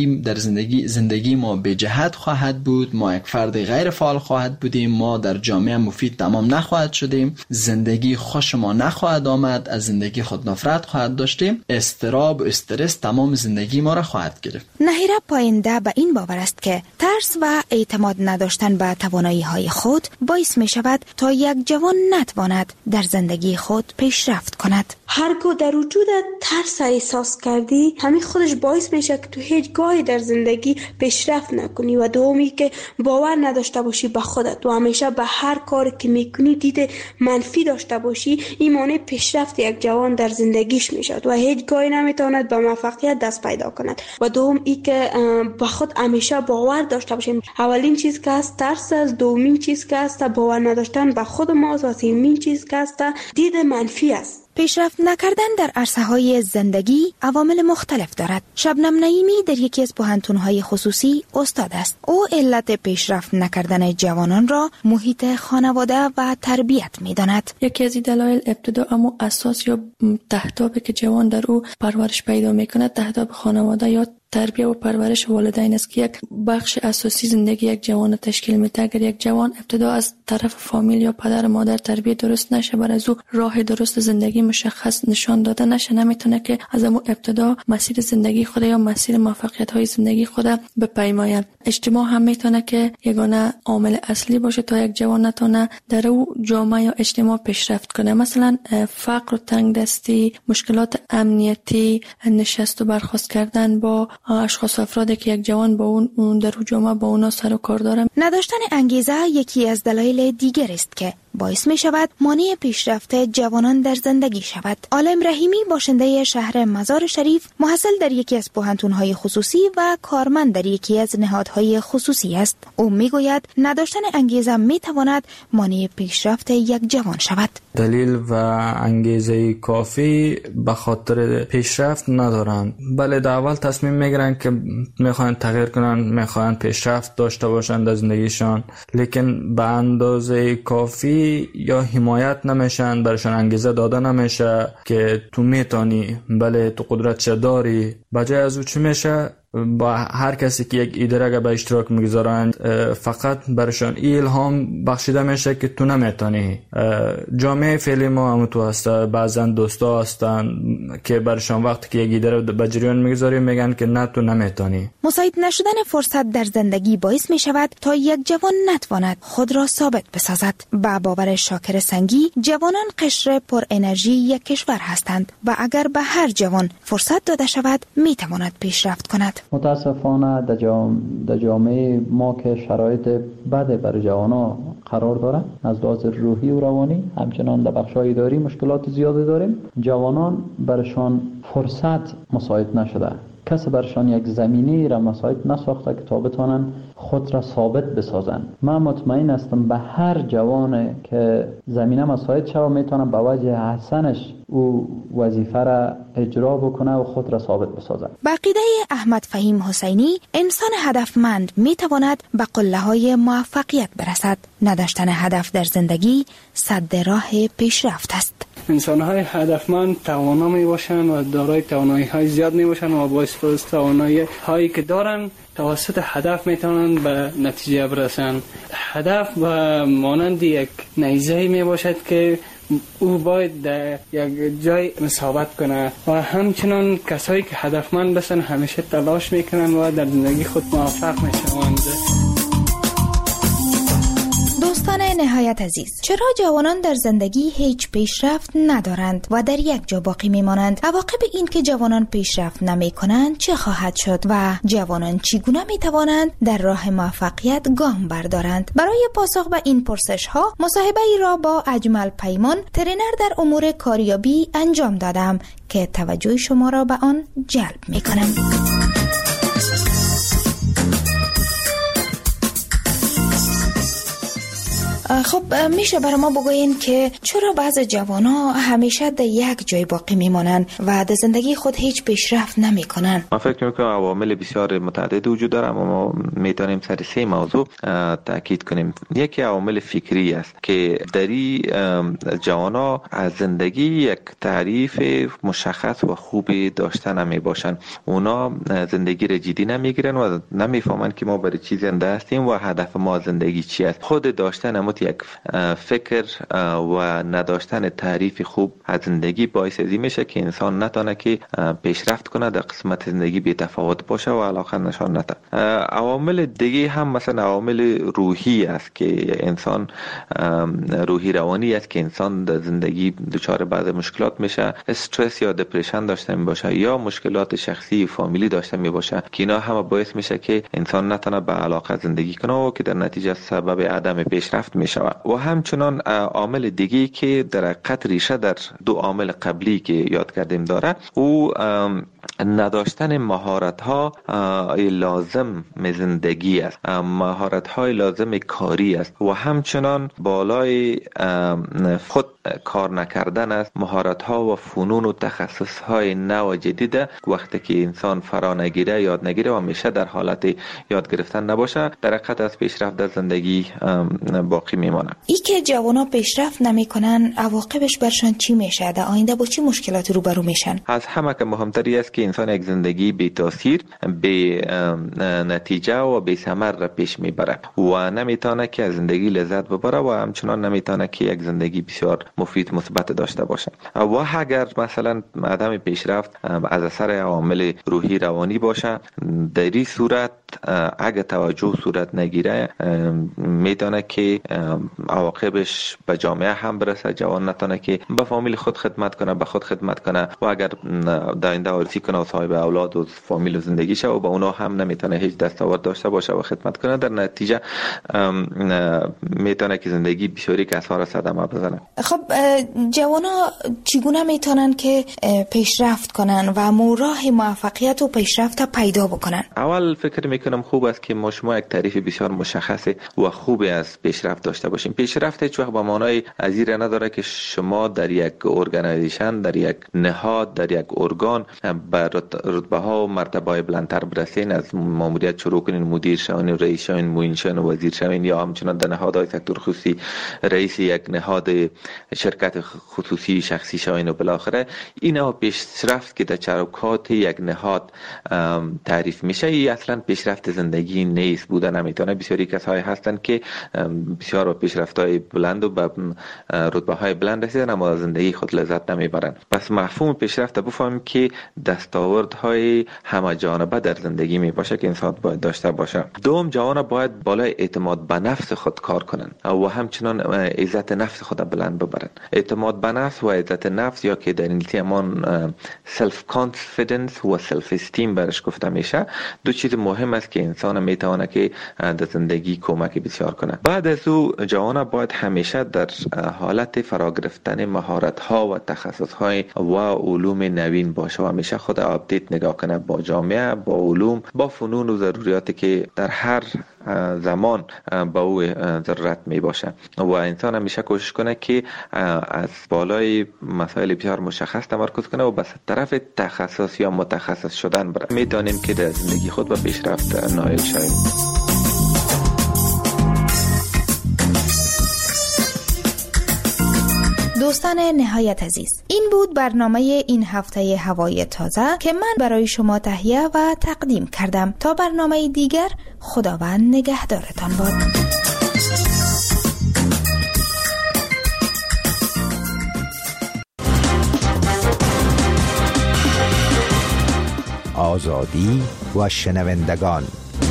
S9: زندگی ما به جهت خواهد بود، ما یک فرد غیر فعال خواهد بودیم، ما در جامعه مفید تمام نخواهد شدیم، زندگی خوش ما نخواهد آمد، از زندگی خود نفرت خواهد داشتیم، استراب و استرس تمام زندگی ما را خواهد گرفت.
S2: نهیره پاینده به این باور است که ترس و اعتماد نداشتن به توانایی های خود باعث می شود تا یک جوان نتواند در زندگی خود پیشرفت کند.
S10: هرگاه در وجود ترس احساس کردی همین خودش باعث میشه که تو هیچ گاهی در زندگی پیشرفت نکنی و دومی که باور نداشته باشی به خودت و همیشه به هر کاری که میکنی دید منفی داشته باشی، این مانع پیشرفت یک جوان در زندگیش میشد و هیچ گاهی نمیتواند به موفقیت دست پیدا کند. و دوم ای که به خود همیشه باور داشته باشیم. اولین چیز که است ترس است، دومین چیز که است باور نداشتن به خود ماست و سومین چیز که است دید منفی است.
S2: پیشرفت نکردن در عرصه‌های زندگی عوامل مختلف دارد. شبنم نعیمی در یکی از پوهنتون‌های خصوصی استاد است. او علت پیشرفت نکردن جوانان را محیط خانواده و تربیت می‌داند.
S13: یکی از دلایل ابتدا اما اساس یا تهدابی که جوان در او پرورش پیدا می‌کند تهداب خانواده یا تربیت و پرورش والدین است که یک بخش اساسی زندگی یک جوان تشکیل میده. اگر یک جوان ابتدا از طرف فامیل یا پدر و مادر تربیت درست نشه، بر از او راه درست زندگی مشخص نشان داده نشه، نمیتونه که از اون ابتدا مسیر زندگی خود یا مسیر موفقیت های زندگی خود بپیماید. اجتماع هم میتونه که یگانه عامل اصلی باشه تا یک جوان نتونه در او جامعه یا اجتماع پیشرفت کنه. مثلا فقر و تنگدستی، مشکلات امنیتی، نشست و برخاست کردن با اشخاص افرادی که یک جوان با اون در جامعه با اونا سر و کار داره.
S2: نداشتن انگیزه یکی از دلایل دیگر است که باعث می شود مانع پیشرفت جوانان در زندگی شود. عالم رحیمی باشنده شهر مزار شریف، محصل در یکی از پوهنتون‌های خصوصی و کارمند در یکی از نهادهای خصوصی است. او می گوید نداشتن انگیزه می تواند مانع پیشرفت یک جوان شود.
S25: دلیل و انگیزه کافی به خاطر پیشرفت ندارند. بله، در اول تصمیم میگیرن که میخوان تغییر کنن، میخوان پیشرفت داشته باشند در زندگیشان، لیکن به اندازه کافی یا حمایت نمیشن، برشان انگیزه داده نمیشه که تو میتونی، بله تو قدرت داری. بجای از او چی میشه؟ با هر کسی که یک ایده را به اشتراک میگذارند فقط برشان الهام بخشیده میشه که تو نمیتونی. جامعه فعلی ما هم تو هست، بعضا دوستا هستن که برشان وقتی که یک ایده را به جریان میگذاری میگن که نه تو نمیتونی.
S2: مساعد نشدن فرصت در زندگی باعث می شود تا یک جوان نتواند خود را ثابت بسازد. با باور شاکر سنگی، جوانان قشر پر انرژی یک کشور هستند و اگر به هر جوان فرصت داده شود می تواند پیشرفت کند.
S4: متاسفانه در جامعه ما که شرایط بد برای جوانان قرار داره، از لحاظ روحی و روانی، همچنان در بخش‌های اداری مشکلات زیادی داریم. جوانان برشان فرصت مساعد نشده، کسی برشان یک زمینه را مساعد نساخته که تا بتوانند خود را ثابت بسازند. من مطمئن هستم به هر جوان که زمینه مساعد شود میتونه به وجه حسنش او وظیفه را اجرا بکنه و خود را ثابت بسازد.
S2: با عقیده احمد فهیم حسینی، انسان هدفمند میتواند به قله‌های موفقیت برسد. نداشتن هدف در زندگی سد راه پیشرفت است.
S5: انسان‌های هدفمند توانا میباشند و دارای توانایی‌های زیاد میباشند و با توانایی‌هایی که دارند توسط هدف میتوانند به نتیجه برسند. هدف و مانند یک نیزه میباشد که او باید در یک جای مثابت کنه و همچنان کسایی که هدفمند باشند همیشه تلاش میکنند و در زندگی خود موفق میشوند.
S2: دوستان نهایت عزیز، چرا جوانان در زندگی هیچ پیشرفت ندارند و در یک جا باقی میمانند؟ عواقب این که جوانان پیشرفت نمی کنند چه خواهد شد و جوانان چگونه می توانند در راه موفقیت گام بردارند؟ برای پاسخ به این پرسش ها مصاحبه ای را با اجمل پیمان، ترینر در امور کاریابی انجام دادم که توجه شما را به آن جلب می کنم. خب میشه برای ما بگوین که چرا بعض جوان‌ها همیشه در یک جای باقی میمانند و در زندگی خود هیچ پیشرفت نمیکنند؟
S11: من فکر میکنم عوامل بسیار متعدد وجود داره، اما ما میتونیم سر 3 موضوع تاکید کنیم. یکی عوامل فکری است که دری جوان‌ها از زندگی یک تعریف مشخص و خوبی داشتن نمی باشند. اونا زندگی را جدی نمیگیرن و نمیفهمن که ما برای چی زنده هستیم و هدف ما زندگی چی است. خود داشتن یک فکر و نداشتن تعریف خوب از زندگی باعث ازی میشه که انسان نتونه که پیشرفت کنه، در قسمت زندگی بی تفاوت باشه و علاقه نشان نده. عوامل دیگه هم مثلا عوامل روحی است که انسان روحی روانی است که انسان در زندگی دچار بعض مشکلات میشه، استرس یا دپرشن داشته میباشه یا مشکلات شخصی فامیلی داشته میباشه که اینا هم باعث میشه که انسان نتونه به علاقه زندگی کنه و که در نتیجه سبب عدم پیشرفت میشه. و همچنان عامل دیگه که در حقیقت ریشه در 2 عامل قبلی که یاد کردیم داره، او نداشتن مهارت ها لازم زندگی است، مهارت های لازم کاری است و همچنان بالای خود کار نکردن است. مهارت ها و فنون و تخصص های نو و جدید وقتی که انسان فرا نگیره، یاد نگیره و همیشه در حالت یاد گرفتن نباشه، در حقیقت از پیشرفت در زندگی باقی میمانه.
S2: ای که جوانا پیشرفت نمیکنن عواقبش برشان چی میشه؟ در آینده با چی مشکلاتی روبرو میشن؟
S11: از همه که مهمتری است که انسان یک زندگی بی تاثیر، بی نتیجه و بی ثمر را پیش میبره و نمیتونه که از زندگی لذت ببره و همچنان نمیتونه که یک زندگی بسیار مفید مثبت داشته باشه. و اگر مثلا عدم پیشرفت از اثر عوامل روحی روانی باشه، در این صورت اگه توجه صورت نگیره میتونه که عواقبش به جامعه هم برسه. جوان نتونه که به فامیل خود خدمت کنه، به خود خدمت کنه و اگر در آینده وارثی کنه و صاحب اولاد و فامیل و زندگی شه و با اونا هم نمیتونه هیچ دستاورد داشته باشه و خدمت کنه، در نتیجه میتونه که زندگی بسیاری کسا صدمه بزنه.
S2: خب جوانا چگونه میتونن که پیشرفت کنن و راه موفقیت و پیشرفت پیدا بکنن؟
S11: اول فکر میکنم خوب است که ما شما یک تعریف بسیار مشخص و خوبی از پیشرفت داشته داشته باشیم. پیشرفت هیچ وقت به معنای ازیره نداره که شما در یک ارگانایزیشن، در یک نهاد، در یک ارگان به رتبه ها و مرتبه های بلندتر برسین، از ماموریت شروع کنین، مدیر شوین، رئیس شوین، معین شوین، وزیر شوین، یا همچنان در نهادهای سکتور خصوصی رئیس یک نهاد شرکت خصوصی شخصی شوین و بالاخره اینا پیشرفت که در چروکات یک نهاد تعریف میشه، ای اصلا پیشرفت زندگی نیست، بوده نمیتونه. بسیاری کسایی هستن که بسیار با پیشرفت‌های بلند و به رتبه‌های بلند رسیدن اما زندگی خود لذت نمیبرن. پس مفهوم پیشرفت بفهمیم که دستاوردهای همه جانبه در زندگی می باشه که انسان باید داشته باشه. دوم، جوان باید بالای اعتماد به نفس خود کار کنن و همچنان عزت نفس خود بلند ببرن. اعتماد به نفس و عزت نفس، یا که در انگلیسی همان سلف کانفیدنس و سلف استیم برش گفته میشه، دو چیز مهم است که انسان میتونه که در زندگی کمک بسیار کنه. بعد از او جوان باید همیشه در حالت فرا گرفتن مهارت ها و تخصص های و علوم نوین باشه و همیشه خود آپدیت نگاه کنه با جامعه، با علوم، با فنون و ضروریاتی که در هر زمان با او ضرورت می باشه و انسان همیشه کوشش کنه که از بالای مسائل بسیار مشخص تمرکز کنه و به طرف تخصص یا متخصص شدن بره. میتونیم که در زندگی خود به پیشرفت نائل شویم.
S2: دوستان نهایت عزیز، این بود برنامه این هفته هوای تازه که من برای شما تهیه و تقدیم کردم. تا برنامه دیگر، خداوند نگهدارتان باد.
S14: آزادی و شنوندگان.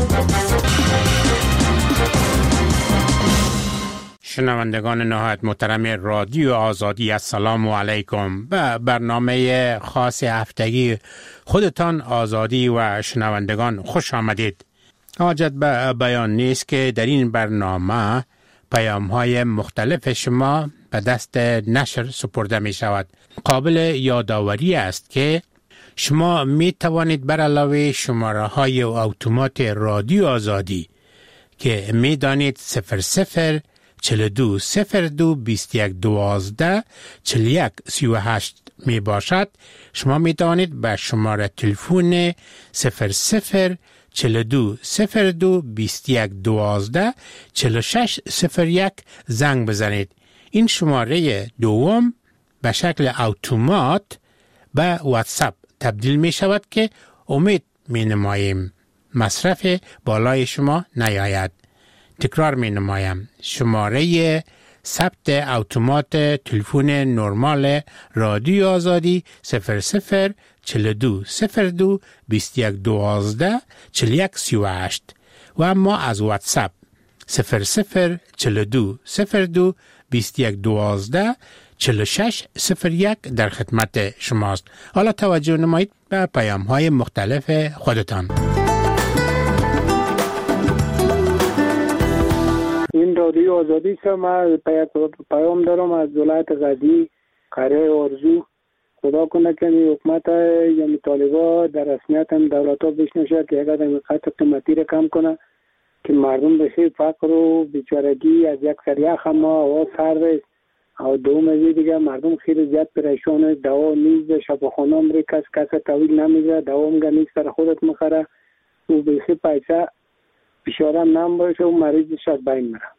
S19: شنوندگان نهایت محترم رادیو آزادی، السلام علیکم. به برنامه خاص هفتگی خودتان آزادی و شنوندگان خوش آمدید. حاجت به بیان نیست که در این برنامه پیام‌های مختلف شما به دست نشر سپرده می شود. قابل یادآوری است که شما می توانید بر علاوه شماره های اتومات رادیو آزادی که می دانید 00 42 02 21 12 41 38 می باشد، شما می توانید به شماره تلفن 00 42 02 21 12 46 01 زنگ بزنید. این شماره دوم به شکل اتومات به واتساپ تبدیل می شود که امید می نماییم مصرف بالای شما نیاید. تکرار می نمایم، شماره ثبت اتومات تلفن نرمال رادیو آزادی 00 42 02 21 12 41 38 و اما از واتساپ 00 42 02 21 12 46 01 در خدمت شماست. حالا توجه نمایید به پیام های مختلف خودتان.
S15: این رادیو آزادی است. من پیام دارم از ولایت غزنی، قریه آرزو. خدا کنه که حکومت یعنی طالبا در رسمیت هم دولت ها بشنشه که اگر قیمت قیمتی را کم کنه که مردم بخیر فقر و بیچارگی از یک سریع خما هوا سرد است. او دوم از دیگه مردم خیلی زیاد پریشان، دوا نیست، شفاخانه هم ری کس طویل نمیده، دوا هم نیست سر خودت مخره و بخیر پیسه بیشارم نم باشه و مریضش از بین میره.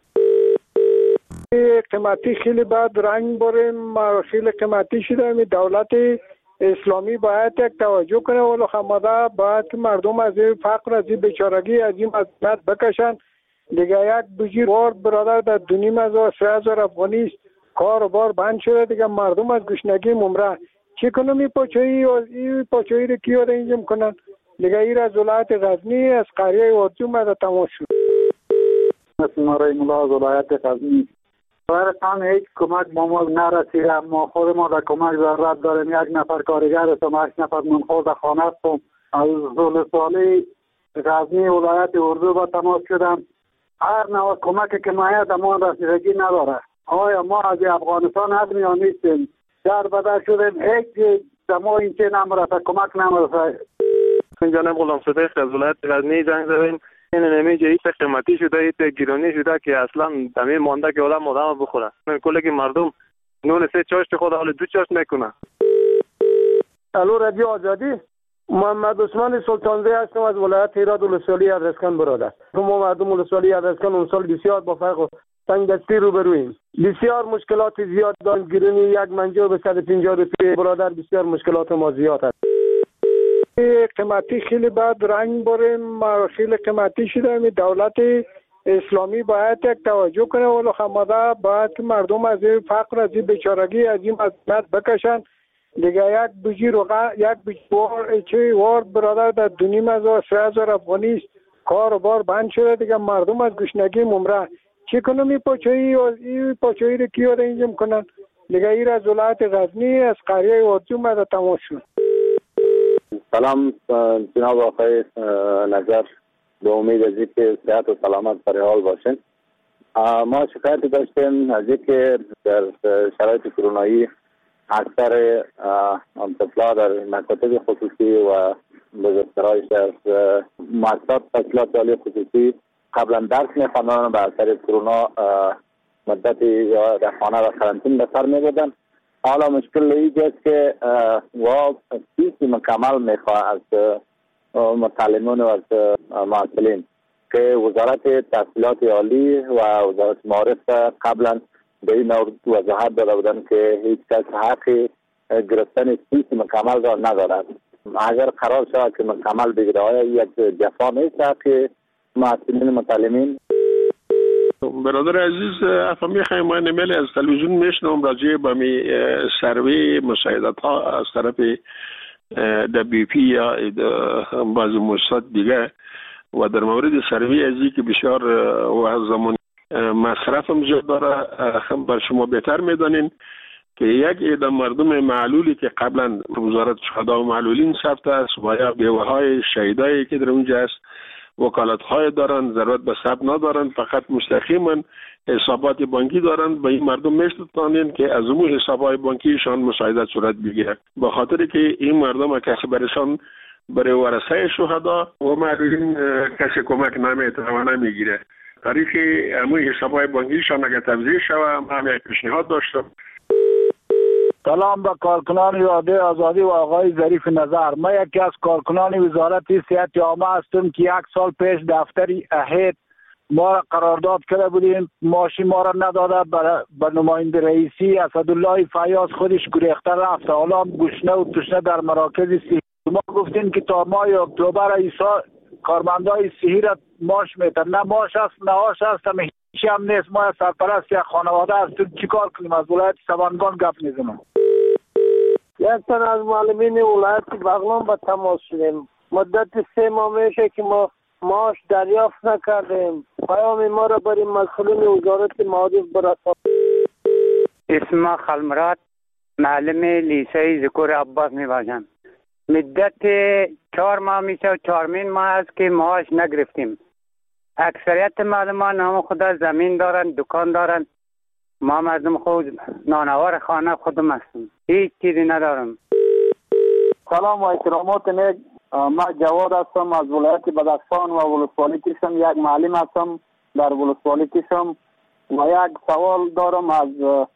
S15: قیمتی خیلی باید رنگ بریم، خیلی قیمتی شده. دولت اسلامی باید یک توجه کنه ولو خماده باید که مردم از این فقر، از این بیچارگی، از این مزنت بکشن دیگه. یک بجیر بار برادر در 2,000 افغانی است، کار و بار بند شده دیگه، مردم از گشنگی ممره. چی کنم این پاچایی رو کیا را انجام کنن دیگه. این از ولایت غزنی از قریه آرزو مده تماس شد.
S16: اسمارای ملا از ولایت غزنی. برایتان هیچ کمک با ما نرسیده، اما خود ما در کمک ضرورت داریم. 1 نفر کارگر هستم، 8 نفر منخوض خانه هستم. از زولسوالی غزنی ولایت اردو با تماس شدم. هر نوع کمک که مایه ما رسیدگی نداره. آیا ما از افغانستان هستیم یا نیستیم؟ در بدر شدیم، هیچ دما اینچه نمرسه، کمک نمرسه.
S17: جانب غلام صدیق از ولایت غزنی زنگ زدیم
S6: این نمیجه ایت قیمتی شده، ایت گرانی شده که اصلا دمی مانده که آدم بخوره. کلی که مردم نون 3 چاشت خود حال 2 چاشت میکنه.
S12: الو رادیو آزادی، محمد عثمان سلطانزی هستم از ولایت هرات ولسوالی ادرسکن برادر. ما مردم ولسوالی ادرسکن اون سال بسیار با فرق و تنگ دستی روبرویم. بسیار مشکلات زیاد داریم. گرونی 1 منجو به 150 روپیه برادر، بسیار مشکلات ما زیاد است. قیمتی خیلی بد رنگ بریم، خیلی قیمتی شده. می دولت اسلامی باید یک توجه کنه ولو خماده باید که مردم از این فقر، از این بیچارگی، از این مذلت بکشن. دیگه یک بجی روغن، یک بجی چه وار برادر در 2,500-3,000 افغانی است. کار و بار بند شده دیگه، مردم از گشنگی ممره. چی کنم این پاچایی رو کیا را انجام کنن دیگه؟ این از ولایت غزنی از قریه وادجو مده تماس شد.
S17: سلام جناب آقای نظر، به امید از اینکه صحت و سلامت سر حال باشین. ما شکایت داشتیم از اینکه در شرایط کرونایی اکثر طفلا در مکاتب خصوصی و بزرگسرای شهر مؤسسات تحصیلات عالی خصوصی قبلا درس می‌خواندن، به اثر کرونا مدتی در خانه و قرنطین به سر می‌بردن. حالا مشکل اینجاست که و فیس مکمل میخواه از متعلمین و از معلمین که وزارت تحصیلات عالی و وزارت معارف قبلا به این وضاحت داده بودن که هیچ کس حق گرفتن فیس مکمل را ندارد. اگر قرار شود که مکمل بگیره آیا یک جفا نیست که معلمین متعلمین؟
S18: برادر عزیز، افهمی خواهیم ما نمیلی از تلویزیون میشنم راجع به می سروی مساعدت ها از طرف WP یا بعض مؤسسات دیگه و در مورد سروی ازی که بسیار و زمان مصرف هم زیاد داره. بر شما بهتر میدانین که یک عده مردم معلولی که قبلا وزارت شهدا و معلولین ثبت است و یا بیوه های شهیدایی که در اونجا است وکالت های دارن، ضرورت به ثبت ندارن، فقط مستقیما حسابات بانکی دارن. به این مردم میشتونن که از اون حسابات بانکیشان مساعدت صورت بگیره، به خاطر که این مردم کسی برشان برای ورثه شهدا و معلولین کسی کمک نمیتونه نمیگیره. تاریخ همون حسابات بانکیشان اگر توضیح شوه من یک پیشنهاد داشتم.
S20: سلام به کارکنان رادیو آزادی و آقای ظریف نظر. من یکی از کارکنان وزارت صحت عامه هستم که 1 سال پیش دفتری اهید ما را قرارداد کرده بودیم، ماشین ما را نداده، به نماینده رئیسی اسدالله فیاض خودش گریخته رفته. حالا گشنه و تشنه در مراکز صحی. ما گفتیم که تا ماه اکتبر ایسا کارمندای صحی را ماش میتن، نه ماش است نه آش است، هیچی هم نیست. ما سرپرست یک خانواده هستیم، چیکار کنیم؟ از ولایت سبانگان گپ میزنم.
S12: یک تن از معلمین ولایت بغلان به تماس شدیم. مدت 3 ماه میشه که ما معاش دریافت نکردیم. پیام ما را برای مسئولین وزارت معارف برسانید.
S26: اسم خلمرات، معلم لیسه ذکر عباس میباشم. مدت 4 ماه میشه و 4مین ماه است که معاش نگرفتیم. اکثریت معلمان هم خود زمین دارن، دکان دارن. ما مردم خود نانوار خانه خودم هستم، هیچ چیزی ندارم.
S16: سلام و اکرامات نیک. من جواد هستم از ولایت بدخشان و ولسوالی کشم. یک معلم هستم در ولسوالی کشم و یک سوال دارم از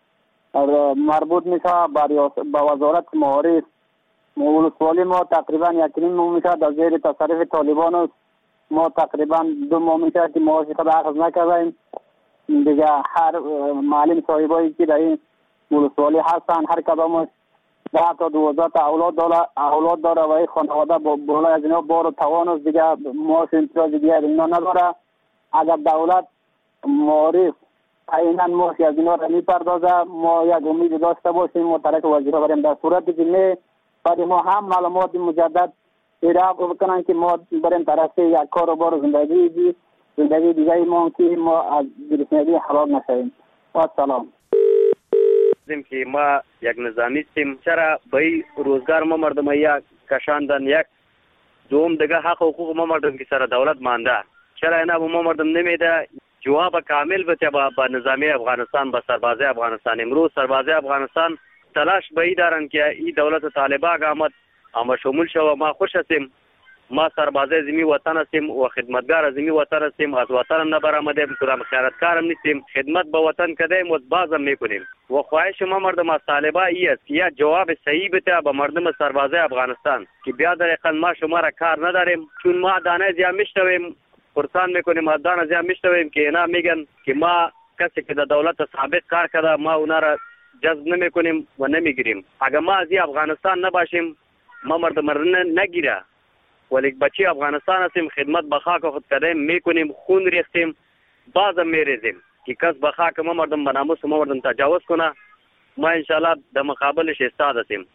S16: مربوط میشه به وزارت معارف. ولسوالی ما تقریبا 1.5 ماه میشه در زیر تصرف طالبان است. ما تقریبا 2 ماه میشه که معاش خود اخذ نکردیم. دیگه هر معلم صاحبایی که در این ولسوالی هستن هر کدامش 10 تا 12 تا اولاد داره و این خانواده بالای از اینا بار و توان است. دیگه معاش امتیاز دیگه اینا نداره. اگر دولت معارف عینا معاش از اینا را میپردازه ما یک امید داشته باشیم و طرف وزیرا بریم. در صورتی که نه بعد ما هم معلومات مجدد ارائه بکنن که ما بریم طرف یک کار و بار زندگی دیگه ما که ما از گرسنگی حلال نشویم. و سلام.
S27: دیدیم که ما یک نظامی هستیم، چرا به روزگار ما مردم یک کشاندن، یک دوم دیگه حق و حقوق ما مردم که سر دولت مانده، چرا اینا به ما مردم نمیده جواب کامل بده با نظامی افغانستان، با سربازی افغانستان. امروز سربازی افغانستان تلاش به این دارن که این دولت طالبان آمد اما شمول شو. ما خوش هستیم، ما سربازای زمین وطن هستیم و خدمتگار زمین وطن هستیم، از وطن نبرآمدیم، کدام خیانتکارم نیستیم، خدمت به وطن کردیم و بازم میکنیم. و خواهش ما مردم از طالبا ای است که یا جواب صحیح بده به مردم سربازای افغانستان که بیا در ما شما را کار نداریم، چون ما دانه زیاد میشنویم، پرسان میکنیم، از دانه زیاد میشنویم که اینا میگن که ما کسی که در دولت سابق کار کرده ما اونا را جذب نمیکنیم و نمیگیریم. اگر ما از افغانستان نباشیم ما مردم نگیره، ولی بچه افغانستان هستیم، خدمت به خاک خود کردیم میکنیم، خون ریختیم، بازم میریزیم که کس به خاک ما مردم به ناموس ما مردم تجاوز کنه، ما انشالله در مقابلش ایستاد هستیم.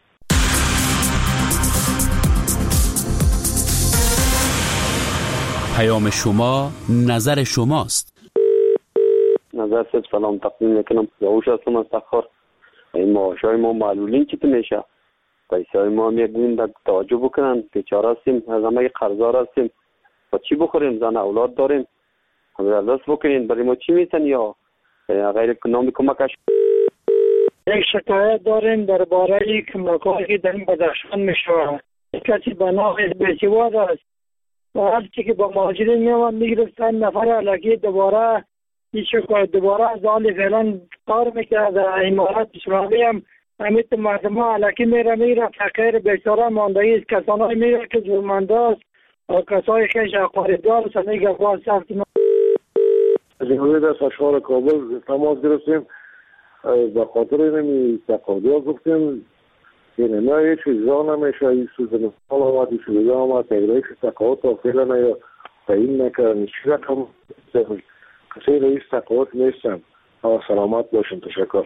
S1: پیام شما نظر شماست.
S3: نظر سب سلام تقدیم میکنم. یاوش هستم از تخار. این معاشای ما معلولین چی میشه؟ پیسه های ما میگوین در توجه بکنن، بیچاره هستیم، از همه قرضدار هستیم، با چی بخوریم؟ زن اولاد داریم، همه دست بکنین، برای ما چی میتن یا غیر نامی کمکش؟
S7: یک شکایت داریم درباره کمک‌هایی که در این بدخشان میشه. کسی به نام بی‌سواد است و هر چی که با مهاجرین میامد میگرفتن، نفر علاقی دوباره این شکایت دوباره از حال فعلا کار میکرد. در امارات اسلامی هم امیت مردم ها علاقی میره فقیر بیچاره ماندهی است، کسانی میره که ظلمنده است و کسای خیش اقاردار است. میگه باز سخت
S21: از این روی دست اشغال کابل تماس گرفتیم، به خاطر اینمی تقاضا گفتیم که نه هیچ اجرا نمیشه، این سوز نفال آمد، این شده آمد، تقریبش تقاضا تا فعلا نه تعیین نکردن، چی رقم کسی رئیس تقاضا نیستن. سلامت باشین. تشکر.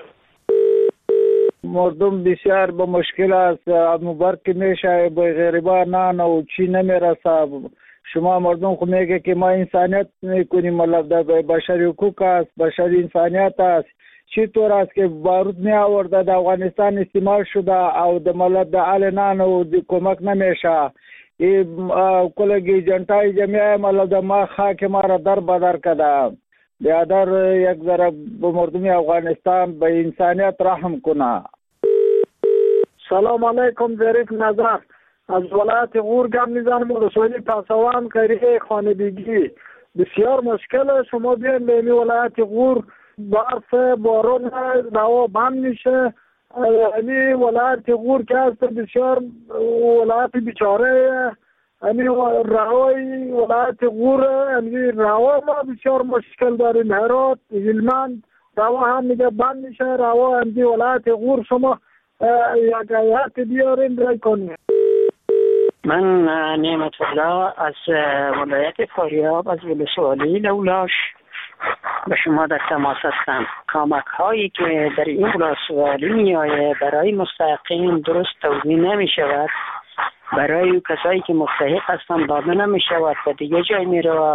S20: مردم بسیار با مشکل است، مبارک میشه به غریبا نان و چی نمیرسه. شما مردم خود میگه که ما انسانیت میکنیم، مطلب بشری حقوق است، بشری انسانیت است. چطور است که بارود می آورده در افغانستان استعمال شده او در ملت در حال نان و کمک نمیشه. کلگی جنتای جمعه ملت ما خاک ما را در بدر کده. بیادر یک ذره به مردم افغانستان به انسانیت رحم کنه.
S7: سلام علیکم. ظریف نظر از ولایت غور گم میزنم. ولسوالی پاسوان کاری خانگی بسیار مشکل. شما بیاین به این ولایت غور برف بارون روا بند میشه. این ولایت غور که هست بسیار ولایت بیچاره. این روای ولایت غور این روا ما بسیار مشکل داریم. هرات هلمند روا هم میگه بند میشه. روا این ولایت غور شما یک هیئت بیارین رای کنیم.
S22: من نعمت الله از ولایت فاریاب از ولسوالی لولاش به شما در تماس هستم. کمک هایی که در این ولسوالی می آید برای مستحقین درست توزیع نمی شود، برای کسایی که مستحق هستند داده نمی شود و دیگه جای می رود،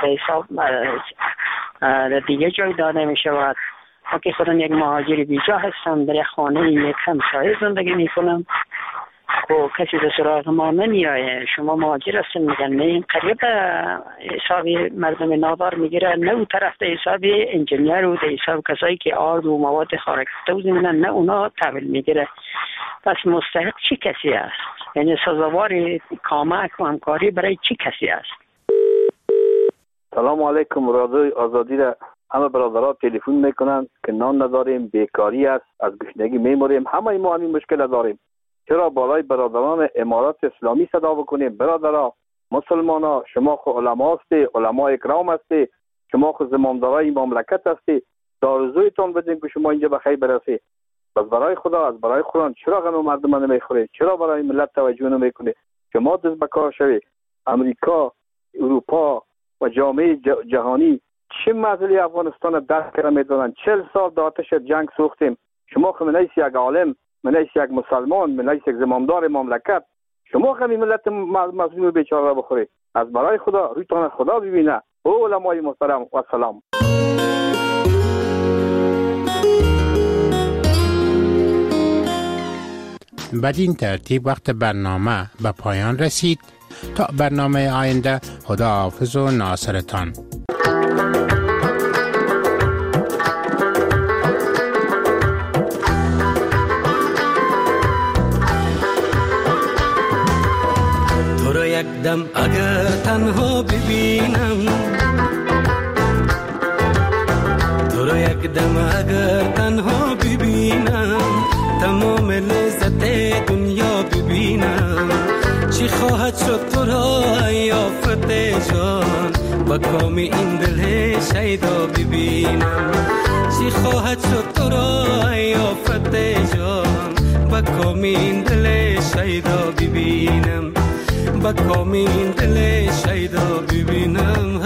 S22: دیگه جای داده می شود. ما که خودم یک مهاجر بیجا هستم، در یک خانه یک همسایه زندگی می کنم و کسی در سراغ ما نمی آید. شما مهاجر هستن میگن نه این قریب حساب مردم نادار میگیره، نه اون طرف در حساب انجینیر و در حساب کسایی که آرد و مواد خارق توزیع میدن، نه اونا تحویل میگیره. پس مستحق چی کسی است؟ یعنی سزاوار کمک و همکاری برای چی کسی است؟
S3: سلام علیکم. رادیوی آزادی را همه برادرها تلفن میکنن که نان نداریم، بیکاری است، از گشنگی میموریم، همه ما همین مشکل داریم. چرا بالای برادران امارات اسلامی صدا بکنیم؟ برادرها مسلمانا، شما خو علما هستی، علما اکرام هستی، شما خو زمامدارای مملکت هستی، دارزویتون بدین که شما اینجا بخیر برسی. بس برای خدا، از برای قرآن چرا غم مردم نمیخوری؟ چرا برای ملت توجه نمیکنی؟ شما دست بکار شوی. امریکا، اروپا و جامعه جهانی چه مسئله افغانستان درک کرده میدونن؟ 40 سال در آتش جنگ سوختیم. شما خو منیس یک عالم، منیس یک مسلمان، منیس یک زمامدار مملکت، شما خمی ملت مظلوم بیچاره را بخوری. از برای خدا رویتان خدا ببینه. او علمای محترم و سلام.
S19: بدین ترتیب وقت برنامه به پایان رسید. تا برنامه آینده، خدا حافظ و ناصرتان.
S23: تو را یک دم
S8: یک دم اگر تنها ببینم تمام لذت دنیا ببینم چی خواهد شد تو را یافت جان با کام این دل شیدا ببینم چی خواهد شد تو را یافت جان با کام این دل شیدا ببینم با کام این دل شیدا ببینم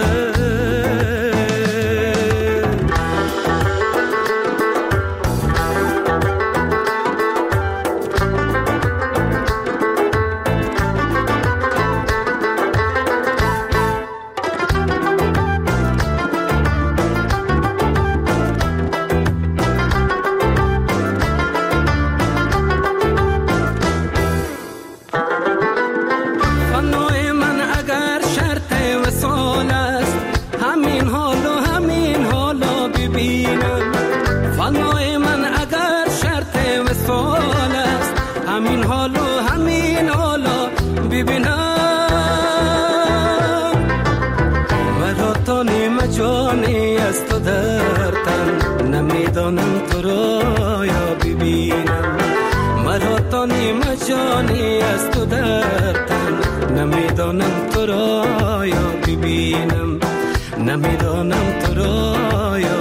S8: جانی از تو در تن نمیدانم تو را یا ببینم مرا تا نیم جانی از تو در تن نمیدانم تو را یا ببینم نمیدانم تو را یا